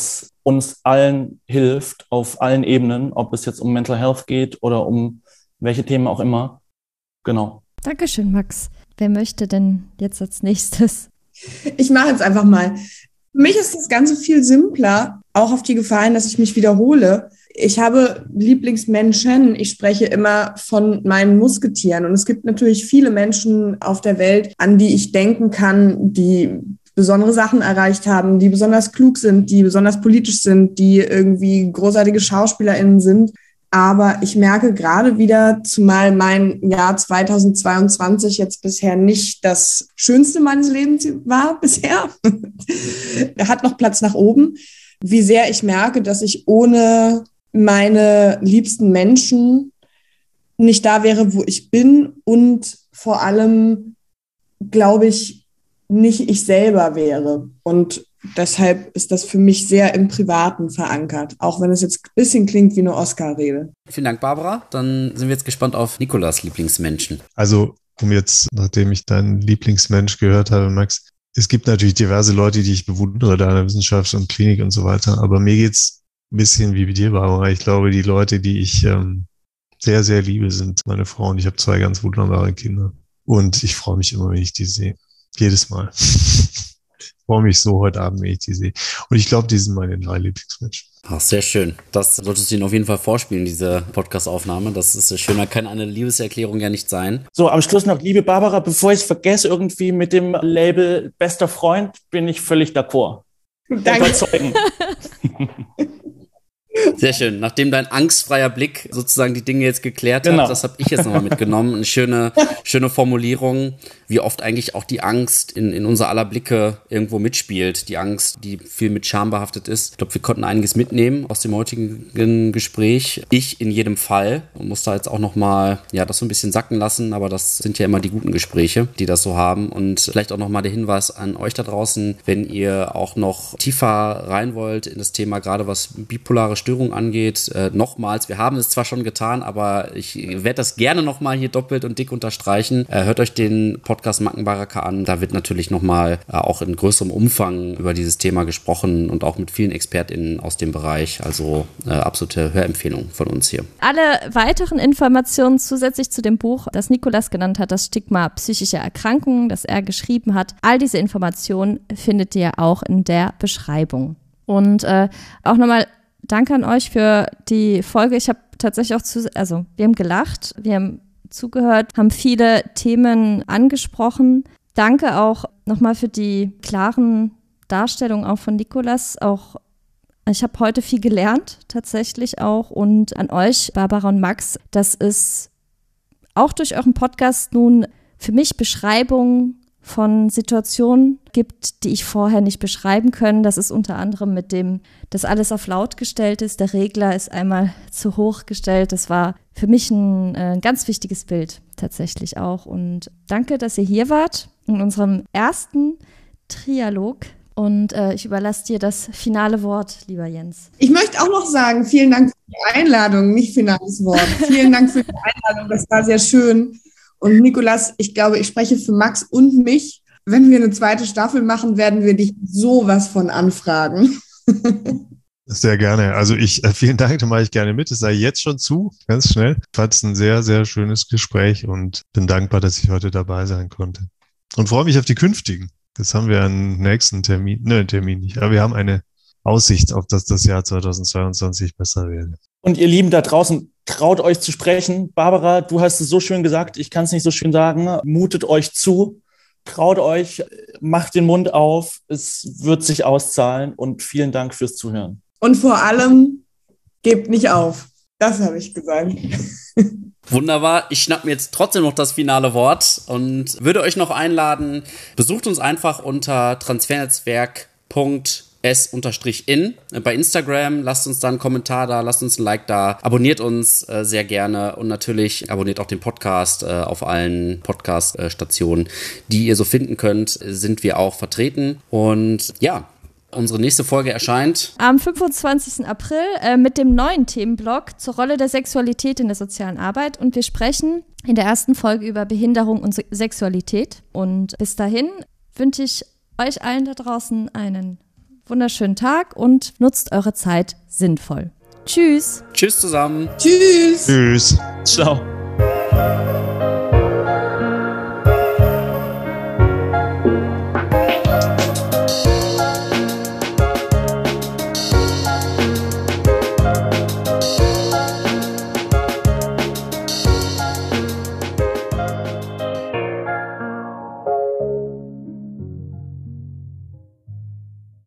uns allen hilft auf allen Ebenen, ob es jetzt um Mental Health geht oder um welche Themen auch immer. Genau. Dankeschön, Max. Wer möchte denn jetzt als nächstes? Ich mache jetzt einfach mal. Für mich ist das Ganze viel simpler, auch auf die Gefahr hin, dass ich mich wiederhole. Ich habe Lieblingsmenschen. Ich spreche immer von meinen Musketieren. Und es gibt natürlich viele Menschen auf der Welt, an die ich denken kann, die besondere Sachen erreicht haben, die besonders klug sind, die besonders politisch sind, die irgendwie großartige SchauspielerInnen sind. Aber ich merke gerade wieder, zumal mein Jahr 2022 jetzt bisher nicht das Schönste meines Lebens war bisher. Er hat noch Platz nach oben. Wie sehr ich merke, dass ich ohne meine liebsten Menschen nicht da wäre, wo ich bin und vor allem, glaube ich, nicht ich selber wäre. Und deshalb ist das für mich sehr im Privaten verankert, auch wenn es jetzt ein bisschen klingt wie eine Oscar-Rede. Vielen Dank, Barbara. Dann sind wir jetzt gespannt auf Nikolas Lieblingsmenschen. Also, nachdem ich deinen Lieblingsmensch gehört habe, Max, es gibt natürlich diverse Leute, die ich bewundere, da in der Wissenschaft und Klinik und so weiter, aber mir geht's ein bisschen wie bei dir, Barbara. Ich glaube, die Leute, die ich sehr, sehr liebe, sind meine Frau und ich habe 2 ganz wunderbare Kinder. Und ich freue mich immer, wenn ich die sehe. Jedes Mal. Ich freue mich so heute Abend, wenn ich die sehe. Und ich glaube, die sind meine 3 Lieblingsmenschen. Ach, sehr schön. Das solltest du Ihnen auf jeden Fall vorspielen, diese Podcast-Aufnahme. Das ist schöner, kann eine Liebeserklärung ja nicht sein. So, am Schluss noch, liebe Barbara, bevor ich es vergesse, irgendwie mit dem Label bester Freund, bin ich völlig d'accord. Danke. Überzeugen. Sehr schön. Nachdem dein angstfreier Blick sozusagen die Dinge jetzt geklärt Genau. hat, das habe ich jetzt nochmal mitgenommen. Eine schöne Formulierung, wie oft eigentlich auch die Angst in unser aller Blicke irgendwo mitspielt. Die Angst, die viel mit Scham behaftet ist. Ich glaube, wir konnten einiges mitnehmen aus dem heutigen Gespräch. Ich in jedem Fall und muss da jetzt auch nochmal, das so ein bisschen sacken lassen, aber das sind ja immer die guten Gespräche, die das so haben. Und vielleicht auch nochmal der Hinweis an euch da draußen, wenn ihr auch noch tiefer rein wollt in das Thema, gerade was bipolare Störung angeht. Nochmals, wir haben es zwar schon getan, aber ich werde das gerne nochmal hier doppelt und dick unterstreichen. Hört euch den Podcast Mackenbaracke an. Da wird natürlich nochmal auch in größerem Umfang über dieses Thema gesprochen und auch mit vielen ExpertInnen aus dem Bereich. Also absolute Hörempfehlung von uns hier. Alle weiteren Informationen zusätzlich zu dem Buch, das Nikolas genannt hat, das Stigma psychischer Erkrankungen, das er geschrieben hat, all diese Informationen findet ihr auch in der Beschreibung. Und auch nochmal danke an euch für die Folge. Ich habe tatsächlich auch wir haben gelacht, wir haben zugehört, haben viele Themen angesprochen. Danke auch nochmal für die klaren Darstellungen auch von Nikolas. Ich habe heute viel gelernt, tatsächlich auch. Und an euch, Barbara und Max, dass es auch durch euren Podcast nun für mich Beschreibungen von Situationen gibt, die ich vorher nicht beschreiben können. Das ist unter anderem mit dem, dass alles auf laut gestellt ist. Der Regler ist einmal zu hoch gestellt. Das war für mich ein ganz wichtiges Bild tatsächlich auch. Und danke, dass ihr hier wart in unserem ersten Trialog. Und ich überlasse dir das finale Wort, lieber Jens. Ich möchte auch noch sagen, vielen Dank für die Einladung, nicht finales Wort. Vielen Dank für die Einladung, das war sehr schön. Und Nikolas, ich glaube, ich spreche für Max und mich. Wenn wir eine 2. Staffel machen, werden wir dich sowas von anfragen. Sehr gerne. Also vielen Dank, da mache ich gerne mit. Es sei jetzt schon zu, ganz schnell. Ich fand es ein sehr, sehr schönes Gespräch und bin dankbar, dass ich heute dabei sein konnte. Und freue mich auf die künftigen. Jetzt haben wir einen nächsten Termin, Termin nicht, aber wir haben eine Aussicht auf, dass das Jahr 2022 besser werde. Und ihr Lieben da draußen, traut euch zu sprechen. Barbara, du hast es so schön gesagt, ich kann es nicht so schön sagen. Mutet euch zu, traut euch, macht den Mund auf, es wird sich auszahlen und vielen Dank fürs Zuhören. Und vor allem, gebt nicht auf. Das habe ich gesagt. Wunderbar. Ich schnapp mir jetzt trotzdem noch das finale Wort und würde euch noch einladen, besucht uns einfach unter transfernetzwerk.s_in bei Instagram, lasst uns da einen Kommentar da, lasst uns ein Like da, abonniert uns sehr gerne und natürlich abonniert auch den Podcast auf allen Podcast-Stationen, die ihr so finden könnt, sind wir auch vertreten und unsere nächste Folge erscheint am 25. April mit dem neuen Themenblock zur Rolle der Sexualität in der sozialen Arbeit. Und wir sprechen in der ersten Folge über Behinderung und Sexualität. Und bis dahin wünsche ich euch allen da draußen einen wunderschönen Tag und nutzt eure Zeit sinnvoll. Tschüss. Tschüss zusammen. Tschüss. Tschüss. Ciao.